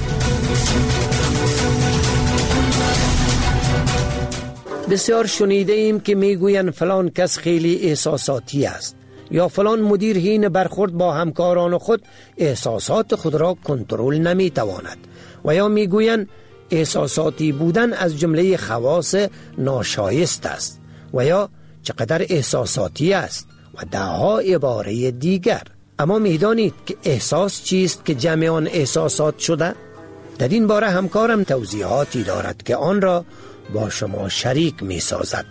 بسیار شنیده ایم که میگویند فلان کس خیلی احساساتی است یا فلان مدیر حین برخورد با همکاران خود احساسات خود را کنترل نمیتواند و یا میگویند احساساتی بودن از جمله خواص ناشایست است و یا چقدر احساساتی است و دهها عباره دیگر. اما میدانید که احساس چیست که جمع آن احساسات شده؟ در این باره همکارم توضیحاتی دارد که آن را با شما شریک می سازد.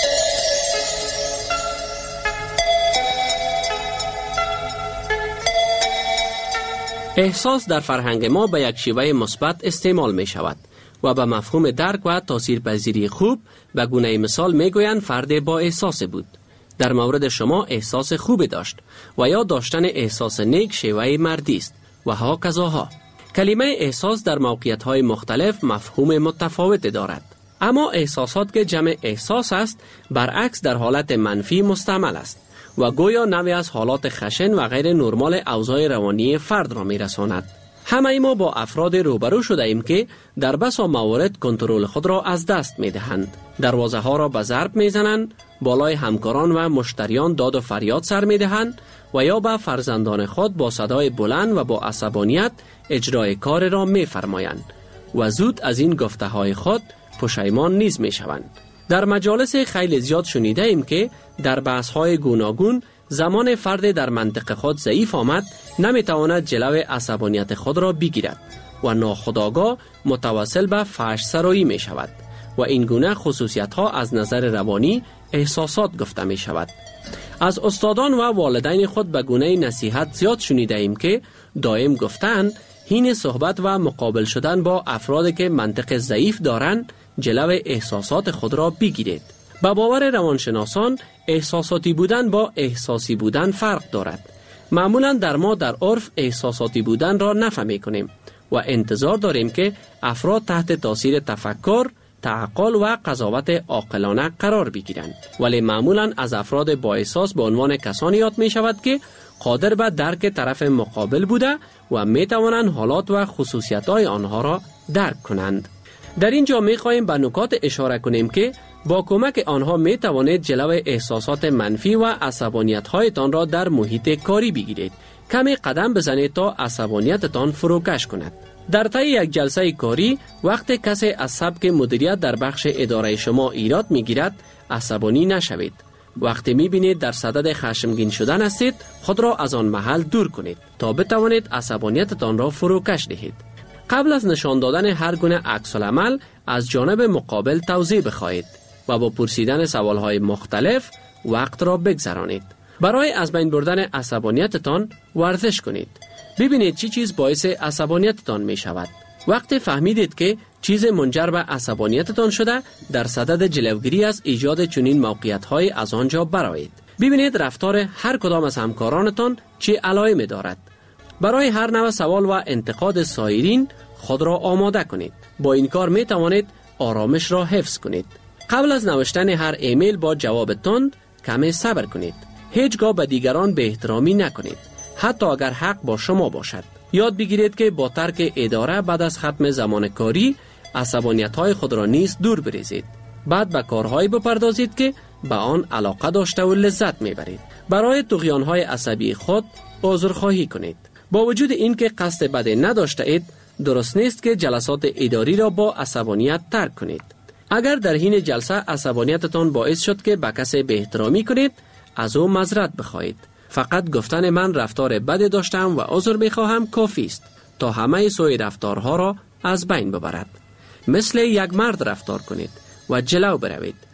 احساس در فرهنگ ما به یک شیوه مثبت استعمال می شود و به مفهوم درک و تاثیرپذیری خوب به گونه مثال می گویند فرد با احساس بود. در مورد شما احساس خوب داشت و یا داشتن احساس نیک شیوه مردی است و ها کذاها. کلمه احساس در موقعیت‌های مختلف مفهوم متفاوت دارد. اما احساسات که جمع احساس است برعکس در حالت منفی مستعمل است و گویا نوعی از حالات خشن و غیر نرمال اوضاع روانی فرد را می‌رساند. همه ما با افراد روبرو شده ایم که در بسا موارد کنترل خود را از دست می‌دهند. دروازه ها را به ضرب می‌زنند، بالای همکاران و مشتریان داد و فریاد سر می‌دهند و یا به فرزندان خود با صدای بلند و با عصبانیت اجرای کار را می‌فرمایند و زود از این گفته‌های خود پشیمان نیز می‌شوند. در مجالس خیلی زیاد شنیده ایم که در بحث‌های گوناگون زمان فرد در منطق خود ضعیف آمد نمی‌تواند جلو عصبانیت خود را بگیرد و ناخودآگاه متوسل به فحش سرایی می‌شود و این گونه خصوصیت‌ها از نظر روانی احساسات گفته می‌شود. از استادان و والدین خود به گونه نصیحت زیاد شنیده ایم که دائم گفتند حین صحبت و مقابل شدن با افرادی که منطق ضعیف دارند جلو احساسات خود را بگیرید. به باور روانشناسان احساساتی بودن با احساسی بودن فرق دارد. معمولا در ما در عرف احساساتی بودن را نفهمی کنیم و انتظار داریم که افراد تحت تاثیر تفکر، تعقل و قضاوت عاقلانه قرار بگیرند، ولی معمولا از افراد با احساس به عنوان کسانی یاد می شود که قادر به درک طرف مقابل بوده و می توانند حالات و خصوصیت‌های آنها را درک کنند. در اینجا می خواهیم به نکات اشاره کنیم که با کمک آنها می توانید جلو احساسات منفی و عصبانیت‌هایتان را در محیط کاری بگیرید. کمی قدم بزنید تا عصبانیتتان فروکش کند. در طی یک جلسه کاری وقتی کسی از سبک مدیریت در بخش اداره شما ایراد میگیرد عصبانی نشوید. وقتی میبینید در صدد خشمگین شدن هستید خود را از آن محل دور کنید تا بتوانید عصبانیتتان را فروکش دهید. قبل از نشان دادن هر گونه عکس العمل از جانب مقابل توضیح بخواهید و با پرسیدن سوالهای مختلف وقت را بگذرانید. برای از بین بردن عصبانیتتان ورزش کنید. ببینید چی چیز باعث عصبانیتتان می شود. وقتی فهمیدید که چیز منجر به عصبانیتتان شده در صدد جلوگیری از ایجاد چنین موقعیت‌های از آنجا برآیید. ببینید رفتار هر کدام از همکارانتان چه علائمی دارد. برای هر نوع سوال و انتقاد سایرین خود را آماده کنید. با این کار می توانید آرامش را حفظ کنید. قبل از نوشتن هر ایمیل با جواب تند کمی صبر کنید. هیچگاه به دیگران بی احترامی نکنید، حتی اگر حق با شما باشد. یاد بگیرید که با ترک اداره بعد از ختم زمان کاری عصبانیت‌های خود را نیز دور بریزید. بعد به کارهایی بپردازید که به آن علاقه داشته و لذت میبرید. برای طغیان‌های عصبی خود عذرخواهی کنید. با وجود اینکه قصد بدی نداشته اید، درست نیست که جلسات اداری را با عصبانیت ترک کنید. اگر در حین جلسه عصبانیتتان باعث شد که به کسی بی احترامی کنید، از او معذرت بخواهید. فقط گفتن من رفتار بدی داشتم و عذر میخواهم کافی است تا همه سوء رفتارها را از بین ببرد. مثل یک مرد رفتار کنید و جلو بروید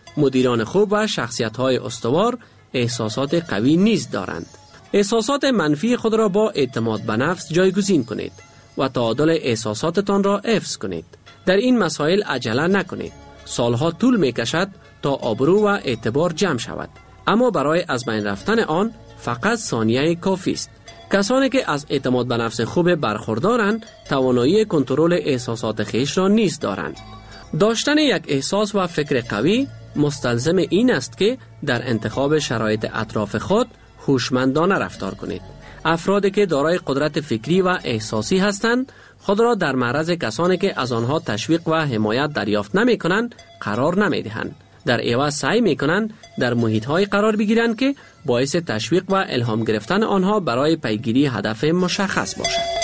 مدیران خوب و شخصیت‌های استوار احساسات قوی نیز دارند. احساسات منفی خود را با اعتماد به نفس جایگزین کنید و تعادل احساساتتان را حفظ کنید. در این مسائل عجله نکنید. سالها طول می‌کشد تا آبرو و اعتبار جمع شود، اما برای از بین رفتن آن فقط ثانیه کافی است. کسانی که از اعتماد به نفس خوب برخوردارند توانایی کنترل احساسات خیش را نیز دارند. داشتن یک احساس و فکر قوی مستلزم این است که در انتخاب شرایط اطراف خود هوشمندانه رفتار کنید. افرادی که دارای قدرت فکری و احساسی هستند خود را در معرض کسانی که از آنها تشویق و حمایت دریافت نمی کنند قرار نمی دهند. در عوض سعی می کنند در محیط های قرار بگیرند که باعث تشویق و الهام گرفتن آنها برای پیگیری هدف مشخص باشد.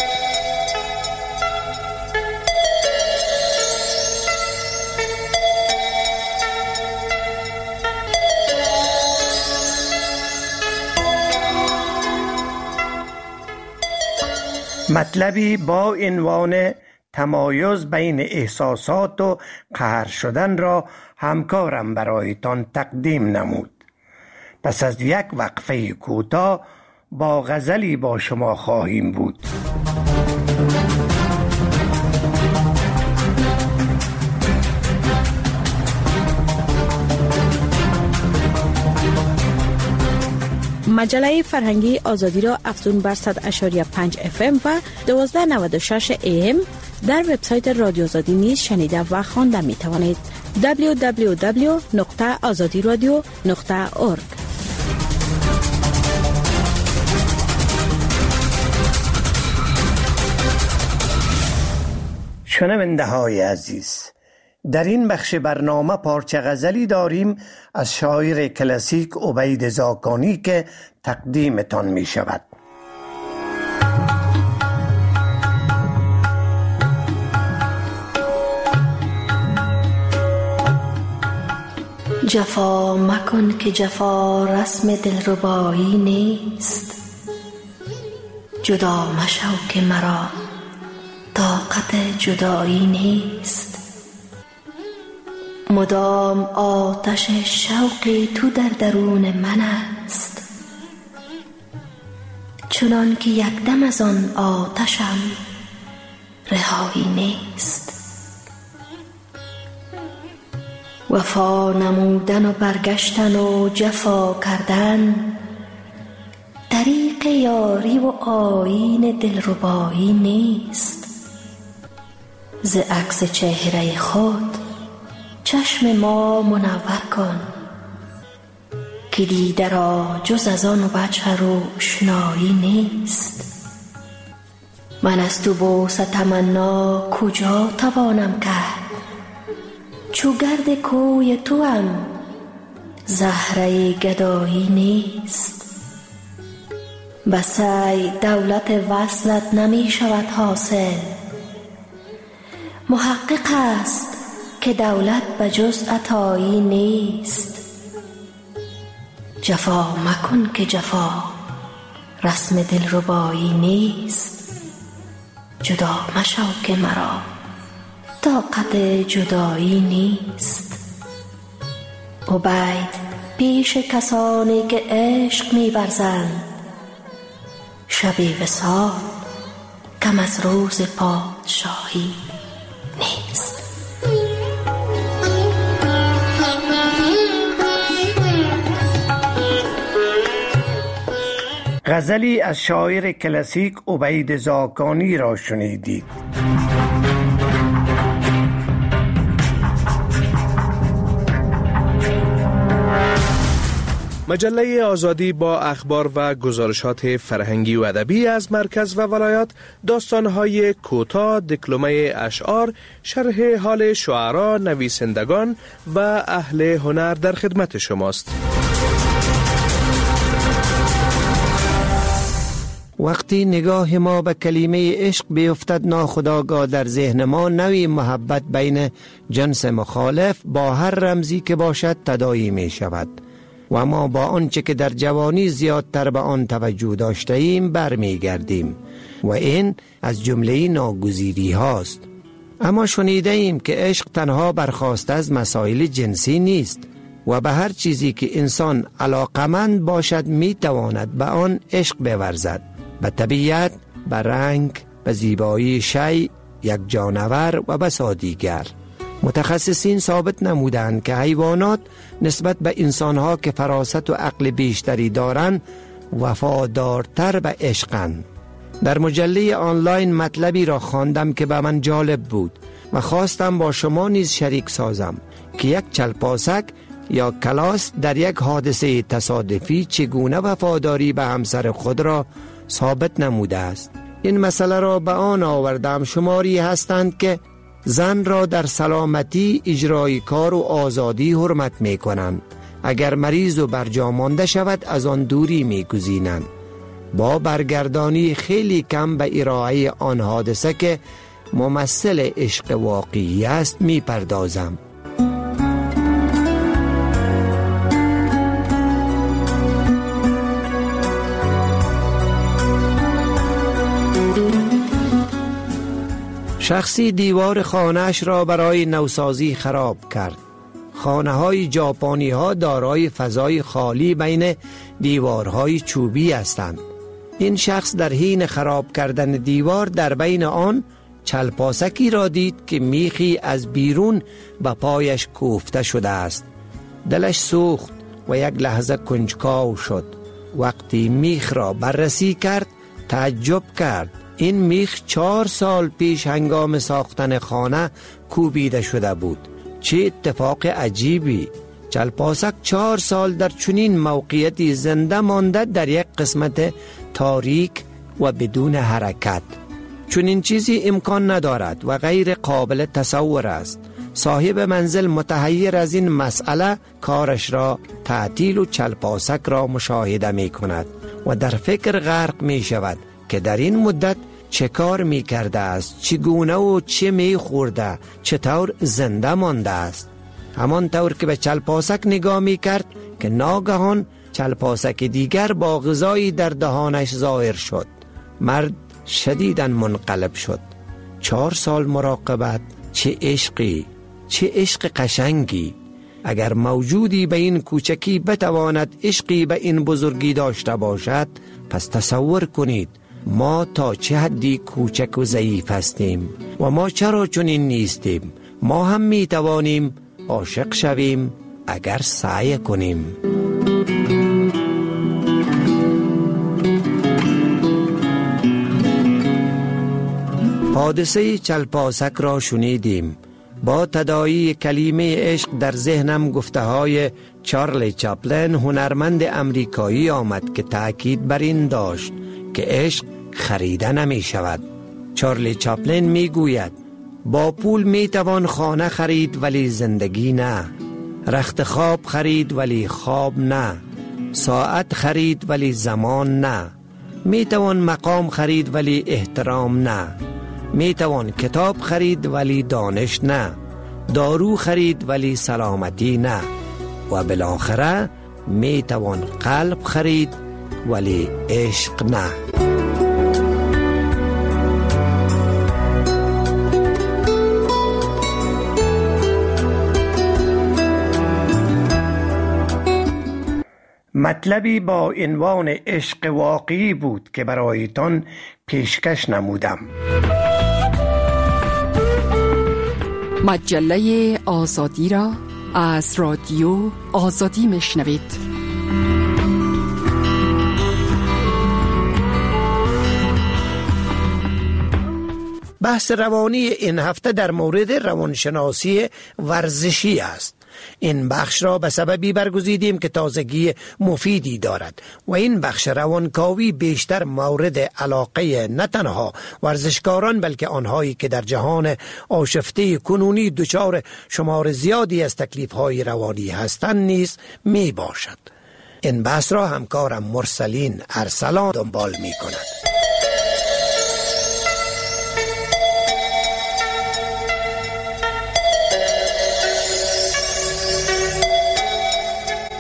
مطلبی با عنوان تمایز بین احساسات و قهر شدن را همکارم برایتان تقدیم نمود. پس از یک وقفه کوتاه با غزلی با شما خواهیم بود. مجله فرهنگی آزادی را افزون بر 100.5 FM و 1296 AM در وبسایت رادیو آزادی نیز شنیده و خوانده می توانید. www.azadiradio.org. شنونده های عزیز، در این بخش برنامه پارچه غزلی داریم از شاعر کلاسیک عبید زاکانی که تقدیمتان می شود. جفا مکن که جفا رسم دلربایی نیست، جدا مشو که مرا طاقت جدایی نیست. مدام آتش شوق تو در درون من است، چنان که یک دم از آن آتشم رهایی نیست. وفا نمودن و برگشتن و جفا کردن طریق یاری و آیین دلربایی نیست. ز عکس چهره خود چشم ما منور کن که دیده را جز از آن وجه روشنایی نیست. من از تو بوس تمنا کجا توانم کرد، چو گرد کوی تو هم زهره گدایی نیست. بسی دولت وصلت نمی شود حاصل، محقق است که دولت بجز عطایی نیست. جفا مکن که جفا رسم دلربایی نیست، جدا مشو که مرا طاقت جدایی نیست. عبید پیش کسانی که عشق می‌ورزند، شب وصال کم از روز پادشاهی نیست. غزلی از شاعر کلاسیک عبید زاکانی را شنیدید. مجله آزادی با اخبار و گزارشات فرهنگی و ادبی از مرکز و ولایات، داستان‌های کوتاه، دکلمه اشعار، شرح حال شعرا، نویسندگان و اهل هنر در خدمت شماست. وقتی نگاه ما به کلمه عشق بیفتد، ناخودآگاه در ذهن ما نوعی محبت بین جنس مخالف با هر رمزی که باشد تداعی می شود و ما با آنچه که در جوانی زیادتر به آن توجه داشته ایم برمی گردیم و این از جمله ناگزیری هاست. اما شنیده ایم که عشق تنها برخاسته از مسائل جنسی نیست، و به هر چیزی که انسان علاقمند باشد می تواند به آن عشق بورزد، به طبیعت، به رنگ، به زیبایی شیء، یک جانور و بسا دیگر. متخصصین ثابت نمودند که حیوانات نسبت به انسانها که فراست و عقل بیشتری دارند وفادارتر به عشقند. در مجله آنلاین مطلبی را خواندم که به من جالب بود و خواستم با شما نیز شریک سازم که یک چلپاسک یا کلاس در یک حادثه تصادفی چگونه وفاداری به همسر خود را ثابت نموده است. این مسئله را به آن آوردم شماری هستند که زن را در سلامتی، اجرای کار و آزادی حرمت می کنند. اگر مریض و برجا مانده شود از آن دوری می گزینند. با برگردانی خیلی کم به ارائه آن حادثه که ممثل عشق واقعی است می پردازم. شخصی دیوار خانه‌اش را برای نوسازی خراب کرد. خانه‌های ژاپنی ها دارای فضای خالی بین دیوارهای چوبی هستند. این شخص در حین خراب کردن دیوار در بین آن چلپاسکی را دید که میخی از بیرون به پایش کوفته شده است. دلش سوخت و یک لحظه کنجکاو شد. وقتی میخ را بررسی کرد تعجب کرد. این میخ 4 سال پیش هنگام ساختن خانه کوبیده شده بود. چه اتفاق عجیبی! چلپاسک 4 سال در چنین موقعیتی زنده مانده در یک قسمت تاریک و بدون حرکت. چنین چیزی امکان ندارد و غیر قابل تصور است. صاحب منزل متحیر از این مسئله کارش را تعطیل و چلپاسک را مشاهده می کند و در فکر غرق می شود که در این مدت چه کار می کرده است، چگونه و چه می خورده، چطور زنده مانده است. همان طور که به چلپاسک نگاه می کرد که ناگهان چلپاسک دیگر با غذایی در دهانش ظاهر شد. مرد شدیداً منقلب شد. 4 سال مراقبت، چه عشقی، چه عشق قشنگی. اگر موجودی به این کوچکی بتواند عشقی به این بزرگی داشته باشد، پس تصور کنید ما تا چه حدی کوچک و ضعیف هستیم و ما چرا چنین نیستیم. ما هم می توانیم عاشق شویم اگر سعی کنیم. حادثه چلپاسک را شنیدیم. با تداعی کلمه عشق در ذهنم گفته های چارلی چاپلین هنرمند امریکایی آمد که تأکید بر این داشت که عشق خریده نمی شود. چارلی چاپلین می گوید با پول می توان خانه خرید ولی زندگی نه، رخت خواب خرید ولی خواب نه، ساعت خرید ولی زمان نه، می توان مقام خرید ولی احترام نه، می توان کتاب خرید ولی دانش نه، دارو خرید ولی سلامتی نه و بالاخره می توان قلب خرید ولی عشق نه. مطلبی با عنوان عشق واقعی بود که برایتان پیشکش نمودم. مجله آزادی را از رادیو آزادی میشنوید. بحث روانی این هفته در مورد روانشناسی ورزشی است. این بخش را به سببی برگزیدیم که تازگی مفیدی دارد و این بخش روانکاوی بیشتر مورد علاقه نه تنها ورزشکاران بلکه آنهایی که در جهان آشفته کنونی دچار شمار زیادی از تکلیف‌های روانی هستند نیز می باشد. این بحث را همکارم مرسلین ارسلان دنبال می کند.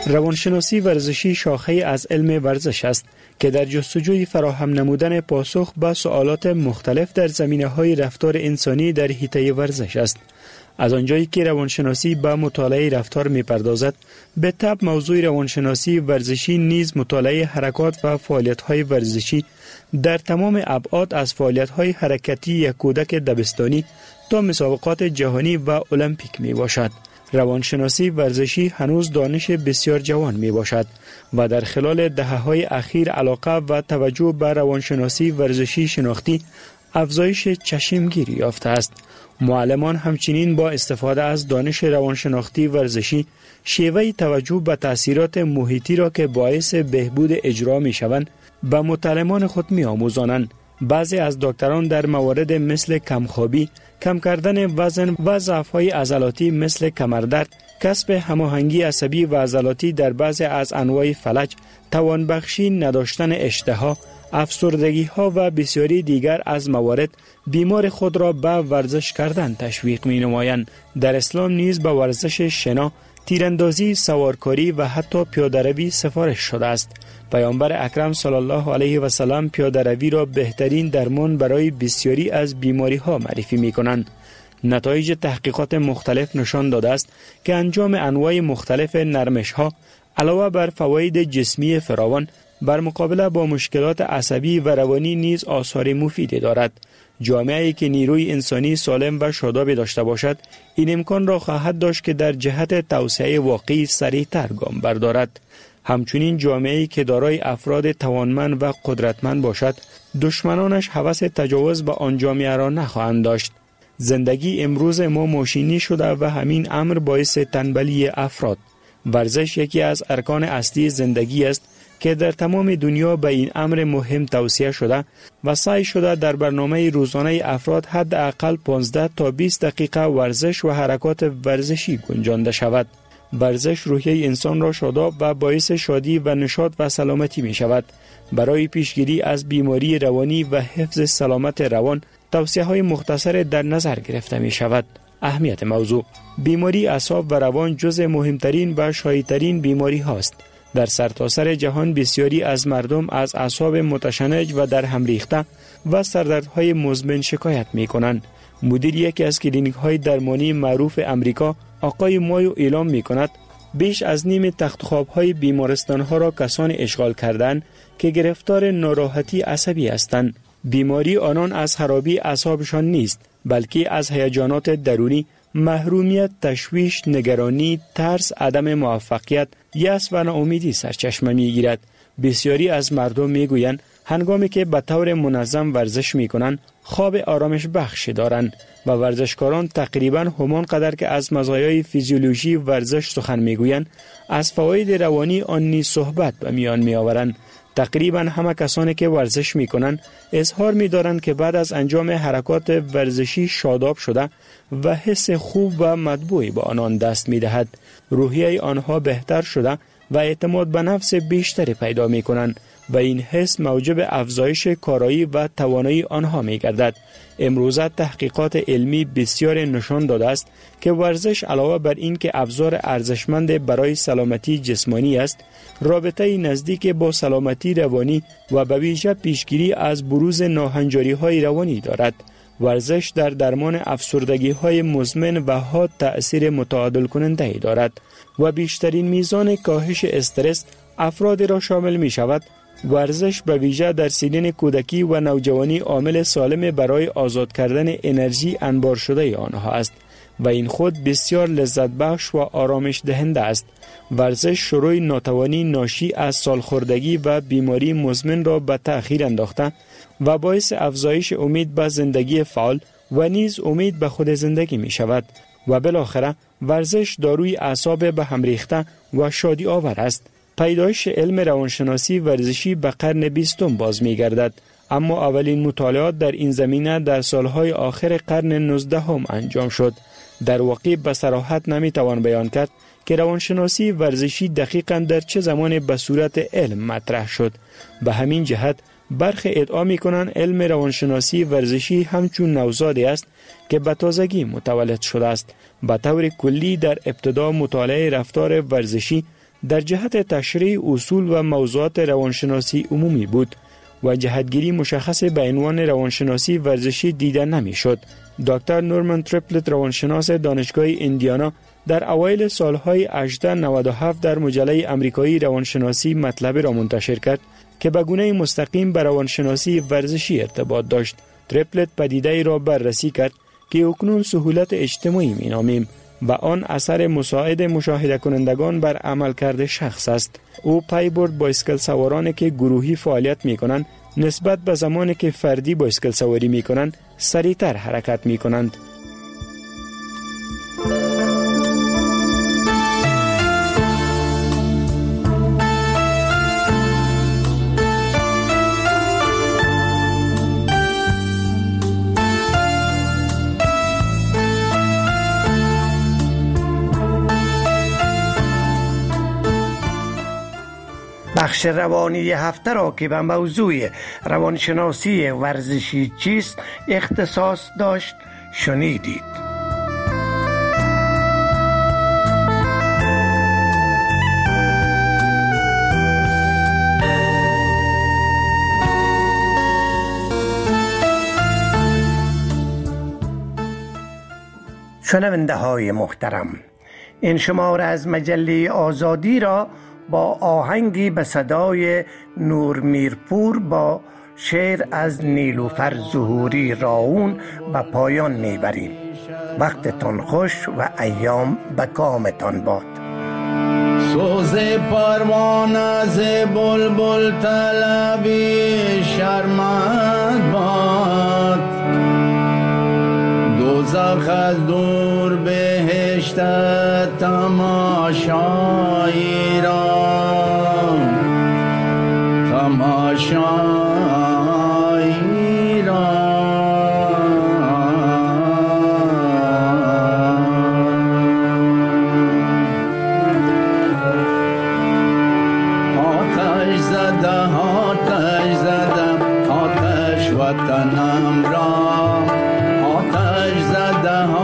روانشناسی ورزشی شاخه از علم ورزش است که در جستجوی فراهم نمودن پاسخ به سوالات مختلف در زمینه‌های رفتار انسانی در حیطه ورزش است. از آنجایی که روانشناسی به مطالعه رفتار می‌پردازد، به طبع موضوع روانشناسی ورزشی نیز مطالعه حرکات و فعالیت‌های ورزشی در تمام ابعاد از فعالیت‌های حرکتی یک کودک دبستانی تا مسابقات جهانی و المپیک میباشد. روانشناسی ورزشی هنوز دانش بسیار جوان می باشد و در خلال دهه‌های اخیر علاقه و توجه به روانشناسی ورزشی شناختی افزایش چشمگیری یافته است. معلمان همچنین با استفاده از دانش روانشناختی ورزشی شیوه توجه به تأثیرات محیطی را که باعث بهبود اجرا می شوند به متعلمان خود می آموزانند. بعضی از دکتران در موارد مثل کمخوابی، کم کردن وزن و ضعف‌های عضلاتی مثل کمردرد، کسب هماهنگی عصبی و عضلاتی در بعضی از انواع فلج، توانبخشی نداشتن اشتها، افسردگی‌ها و بسیاری دیگر از موارد بیمار خود را به ورزش کردن تشویق می‌نمایند. در اسلام نیز به ورزش شنا، تیراندازی، سوارکاری و حتی پیاده‌روی سفارش شده است. پیامبر اکرم صلی الله علیه و سلم پیاده‌روی را بهترین درمان برای بسیاری از بیماری‌ها معرفی می‌کنند. نتایج تحقیقات مختلف نشان داده است که انجام انواع مختلف نرمش‌ها علاوه بر فواید جسمی فراوان، بر مقابله با مشکلات عصبی و روانی نیز آثار مفیدی دارد. جامعه‌ای که نیروی انسانی سالم و شاداب داشته باشد، این امکان را خواهد داشت که در جهت توسعه واقعی سریع‌تر گام بردارد. همچنین جامعه‌ای که دارای افراد توانمند و قدرتمند باشد، دشمنانش هوس تجاوز به آن جامعه را نخواهند داشت. زندگی امروز ما ماشینی شده و همین امر باعث تنبلی افراد. ورزش یکی از ارکان اصلی زندگی است که در تمام دنیا به این امر مهم توصیه شده و سعی شده در برنامه روزانه افراد حداقل 15 تا 20 دقیقه ورزش و حرکات ورزشی گنجانده شود. ورزش روحیه انسان را شاداب و باعث شادی و نشاط و سلامتی می شود. برای پیشگیری از بیماری روانی و حفظ سلامت روان، توصیه های مختصر در نظر گرفته می شود. اهمیت موضوع: بیماری اعصاب و روان جزء مهمترین و شایع‌ترین بیماری هاست. در سرتاسر جهان بسیاری از مردم از اعصاب متشنج و در هم ریخته و سردردهای مزمن شکایت می کنند. مدیر یکی از کلینیک های درمانی معروف امریکا، آقای مایو، اعلام می کند بیش از نیم تخت خواب های بیمارستان ها را کسان اشغال کردند که گرفتار ناراحتی عصبی هستند. بیماری آنان از خرابی اعصابشان نیست، بلکه از هیجانات درونی، محرومیت، تشویش، نگرانی، ترس، عدم موفقیت، یأس و ناامیدی سرچشمه میگیرد. بسیاری از مردم میگویند هنگامی که به طور منظم ورزش میکنند خواب آرامش بخشی دارند و ورزشکاران تقریبا همان قدر که از مزایای فیزیولوژی ورزش سخن میگویند، از فواید روانی آن نیز صحبت به میان میآورند. تقریبا همه کسانی که ورزش میکنند اظهار می‌دارند که بعد از انجام حرکات ورزشی شاداب شده و حس خوب و مطبوعی به آنان دست می‌دهد. روحیه آنها بهتر شده و اعتماد به نفس بیشتری پیدا می‌کنند و این حس موجب افزایش کارایی و توانایی آنها می‌گردد. امروزه تحقیقات علمی بسیار نشان داده است که ورزش علاوه بر این که ابزار ارزشمند برای سلامتی جسمانی است، رابطه نزدیک با سلامتی روانی و به ویژه پیشگیری از بروز ناهنجاری‌های روانی دارد. ورزش در درمان افسردگی‌های مزمن و حاد تأثیر متعادل کننده دارد و بیشترین میزان کاهش استرس افرادی را شامل می شود. ورزش به ویژه در سنین کودکی و نوجوانی عامل سالم برای آزاد کردن انرژی انبار شده آنها است و این خود بسیار لذت بخش و آرامش دهنده است. ورزش شروع ناتوانی ناشی از سالخوردگی و بیماری مزمن را به تأخیر انداخته و باعث افزایش امید به زندگی فعال و نیز امید به خود زندگی می شود و بالاخره ورزش داروی اعصاب به هم ریخته و شادی آور است. پیدایش علم روانشناسی ورزشی به قرن 20 باز می گردد، اما اولین مطالعات در این زمینه در سالهای آخر قرن 19 انجام شد. در واقع به صراحت نمی توان بیان کرد که روانشناسی ورزشی دقیقاً در چه زمان به صورت علم مطرح شد. به همین جهت برخی ادعا می کنند علم روانشناسی ورزشی همچون نوزادی است که به تازگی متولد شده است. به طور کلی در ابتدا مطالعه رفتار ورزشی در جهت تشریح اصول و موضوعات روانشناسی عمومی بود و جهتگیری مشخص به عنوان روانشناسی ورزشی دیده نمیشد. دکتر نورمن تریپلت، روانشناس دانشگاه ایندیانا، در اوایل سالهای 1897 در مجله امریکایی روانشناسی مطلب را منتشر کرد که به گونه مستقیم به روانشناسی ورزشی ارتباط داشت. تریپلت پدیده‌ای را بررسی کرد که اکنون سهولت اجتماعی می‌نامیم و آن اثر مساعد مشاهده کنندگان بر عملکرد شخص است. او پی برد بایسکل سوارانی که گروهی فعالیت می‌کنند نسبت به زمانی که فردی بایسکل سواری می‌کنند سریعتر حرکت می‌کنند. بخش روانی هفته را که به موضوع روانشناسی ورزشی چیست اختصاص داشت شنیدید. شنونده های محترم، این شماره از مجله آزادی را با آهنگی به صدای نور میرپور با شعر از نیلوفر ظهوری راون به پایان میبریم. وقتتان خوش و ایام به کامتان باد. سوز پروانه از بلبل طلبی شرمت باد، دوزخ از دور بهشت تماشایی را تماشایی را آتش زدم آتش وطنم را، آتش زدم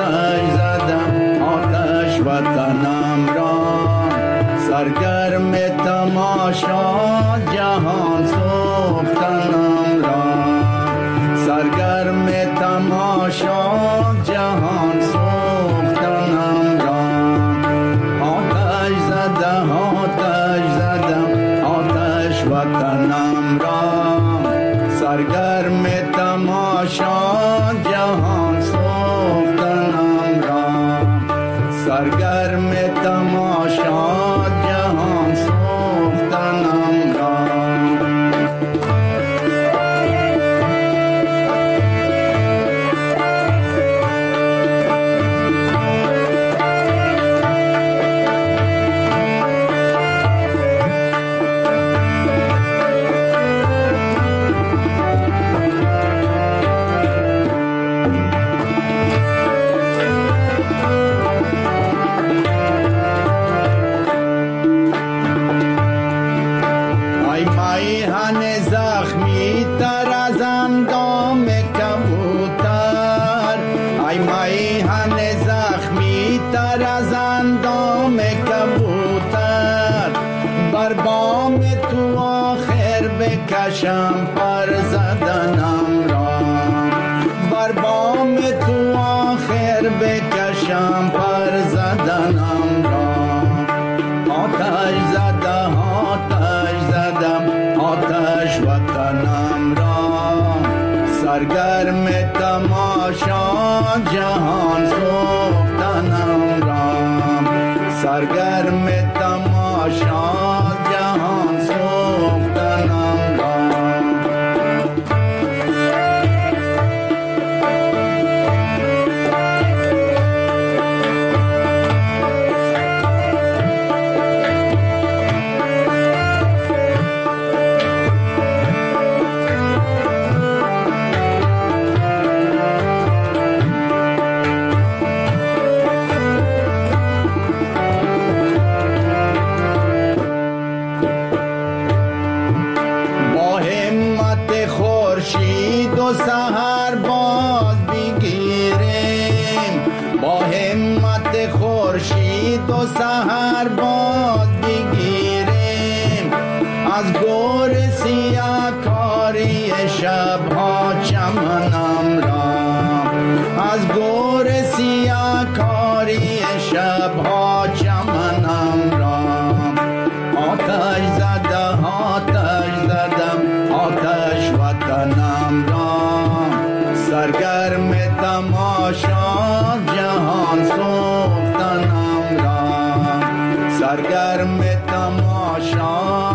آتش وطنم را، سرگرم تماشا جهان سوختنم را، سرگرم تماشا جهان سوختنم را. آتش زدم آتش وطنم را، سرگرم تماشا جهان سوختنم را، سرگرم تماشا جهان سوختنم را. زخمی تر از اندام کبوتر، ای میهن زخمی تر از اندام کبوتر، بر بام تو آخر بکشم پر زدنم را، بر بام تو آخر بکشم پر زدنم را. آتش زدم آتش وطنم را، سرگرم تماشا جهان سوختنم را، سرگرم تماشا جهان سوختنم را. سحر باز بگیریم، با همت خورشید و سحر باز بگیریم. وطنم را، از گور سیاه کاری شبها چمنم را. آتش زدم آتش وطنم را، سرگرم تماشا جهان سوختنم را، سرگرم تماشا